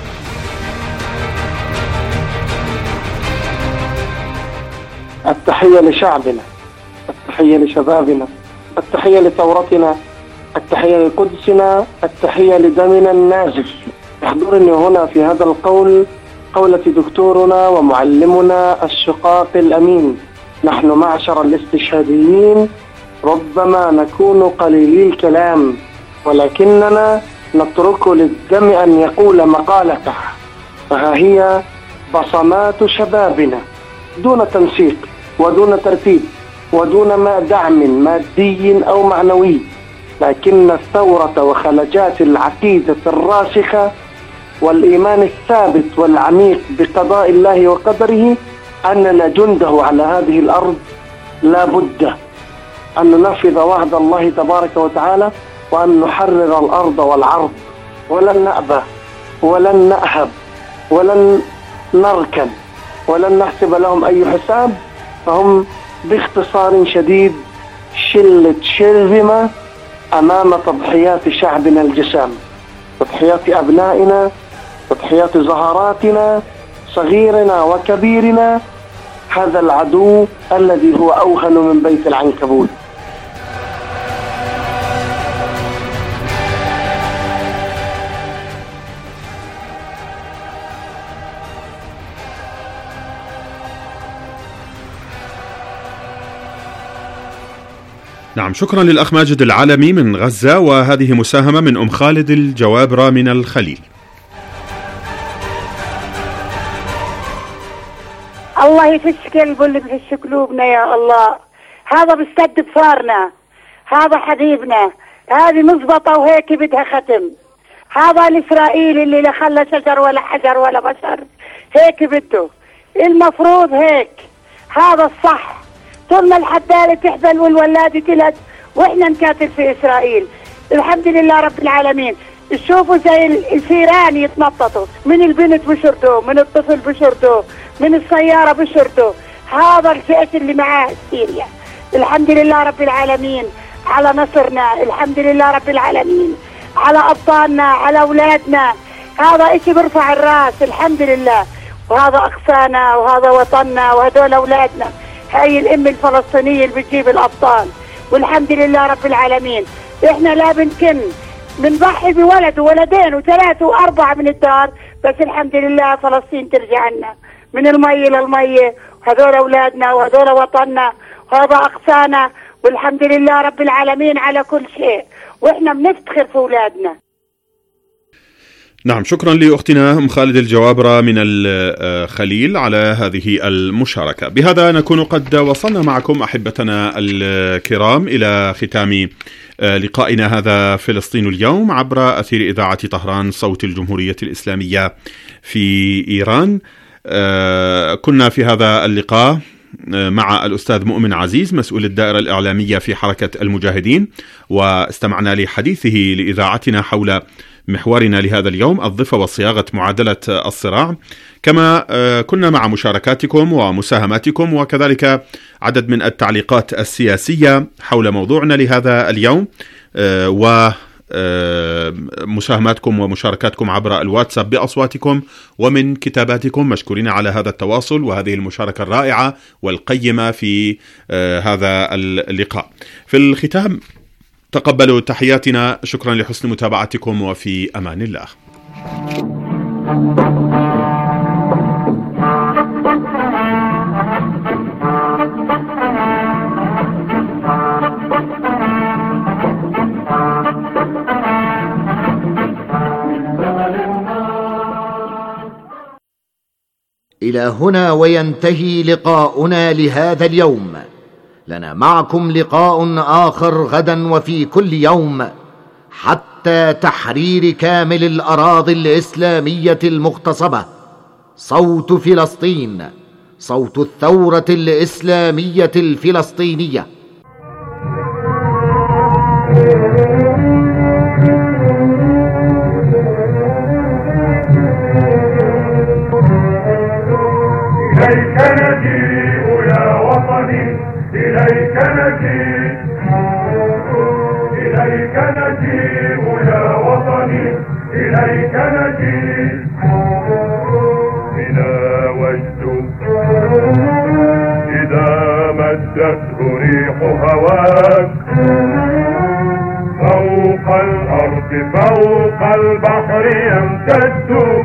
S22: التحية لشعبنا، التحية لشبابنا، التحية لثورتنا، التحية لقدسنا، التحية لدمنا النازف، يحضرني هنا في هذا القول قولة دكتورنا ومعلمنا الشقاق الأمين: نحن معشر الاستشهاديين ربما نكون قليلي الكلام، ولكننا نترك للدم أن يقول مقالته. فها هي بصمات شبابنا دون تنسيق ودون ترتيب ودون ما دعم مادي أو معنوي، لكن الثورة وخلجات العقيدة الراسخة والإيمان الثابت والعميق بقضاء الله وقدره أننا جنده على هذه الأرض لا بد أن ننفذ وعد الله تبارك وتعالى وأن نحرر الأرض والعرض، ولن نأبى ولن نأهب ولن نركن ولن نحسب لهم أي حساب. فهم باختصار شديد شلة شرذمة أمام تضحيات شعبنا الجسام، تضحيات أبنائنا، تضحيات زهراتنا، صغيرنا وكبيرنا، هذا العدو الذي هو أوهن من بيت العنكبوت.
S2: نعم، شكرا للأخ ماجد العالمي من غزة. وهذه مساهمة من أم خالد الجوابرة من الخليل.
S3: الله يفش قلبه اللي بفش قلوبنا يا الله. هذا بيستد بصارنا، هذا حبيبنا، هذه مزبطة وهيك بدها ختم. هذا الإسرائيلي اللي لا خلى شجر ولا حجر ولا بشر، هيك بده، المفروض هيك. هذا الصح. طول ما الحدالة تحبل والولادة تلد واحنا نكاتل في إسرائيل. الحمد لله رب العالمين. تشوفوا زي الفيران يتنططوا، من البنت بشردوا، من الطفل بشردوا، من السيارة بشردوا. هذا الجيش اللي معاه سوريا. الحمد لله رب العالمين على نصرنا، الحمد لله رب العالمين على أبطالنا، على أولادنا. هذا إشي برفع الراس، الحمد لله. وهذا أقصانا وهذا وطننا وهدول أولادنا. هاي الأم الفلسطينية اللي بتجيب الأبطال، والحمد لله رب العالمين. إحنا لا بنكن بنضحي بولد وولدين وثلاثة وأربعة من الدار، بس الحمد لله فلسطين ترجع لنا من المية للمية. وهذول أولادنا وهذول وطننا وهذا أقصانا، والحمد لله رب العالمين على كل شيء، وإحنا بنفتخر في أولادنا.
S2: نعم، شكرا لأختنا أم خالد الجوابرة من الخليل على هذه المشاركة. بهذا نكون قد وصلنا معكم أحبتنا الكرام إلى ختام لقائنا هذا فلسطين اليوم عبر أثير إذاعة طهران صوت الجمهورية الإسلامية في إيران. كنا في هذا اللقاء مع الأستاذ مؤمن عزيز مسؤول الدائرة الإعلامية في حركة المجاهدين، واستمعنا لحديثه لإذاعتنا حول محورنا لهذا اليوم، الضفة وصياغة معادلة الصراع. كما كنا مع مشاركاتكم ومساهماتكم، وكذلك عدد من التعليقات السياسية حول موضوعنا لهذا اليوم، ومساهماتكم ومشاركاتكم عبر الواتساب بأصواتكم ومن كتاباتكم. مشكورين على هذا التواصل وهذه المشاركة الرائعة والقيمة في هذا اللقاء. في الختام تقبلوا تحياتنا، شكرا لحسن متابعتكم، وفي أمان الله.
S4: إلى هنا وينتهي لقاؤنا لهذا اليوم. لنا معكم لقاء آخر غدا وفي كل يوم حتى تحرير كامل الأراضي الإسلامية المغتصبة. صوت فلسطين، صوت الثورة الإسلامية الفلسطينية.
S23: إليك نجيء يا وطني، إليك نجيء، إليك نجيء يا وطني، إليك نجيء. بنا وجد إذا مدته ريح هواك. فوق الأرض فوق البحر يمتد.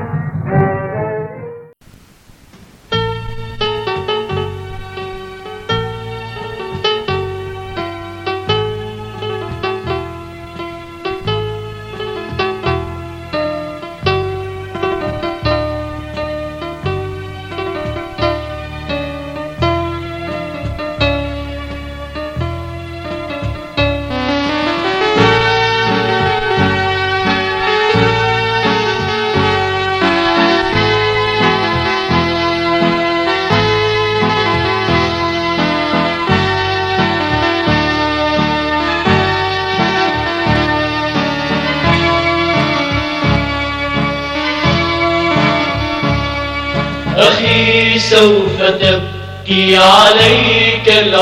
S7: أخي سوف تبكي عليك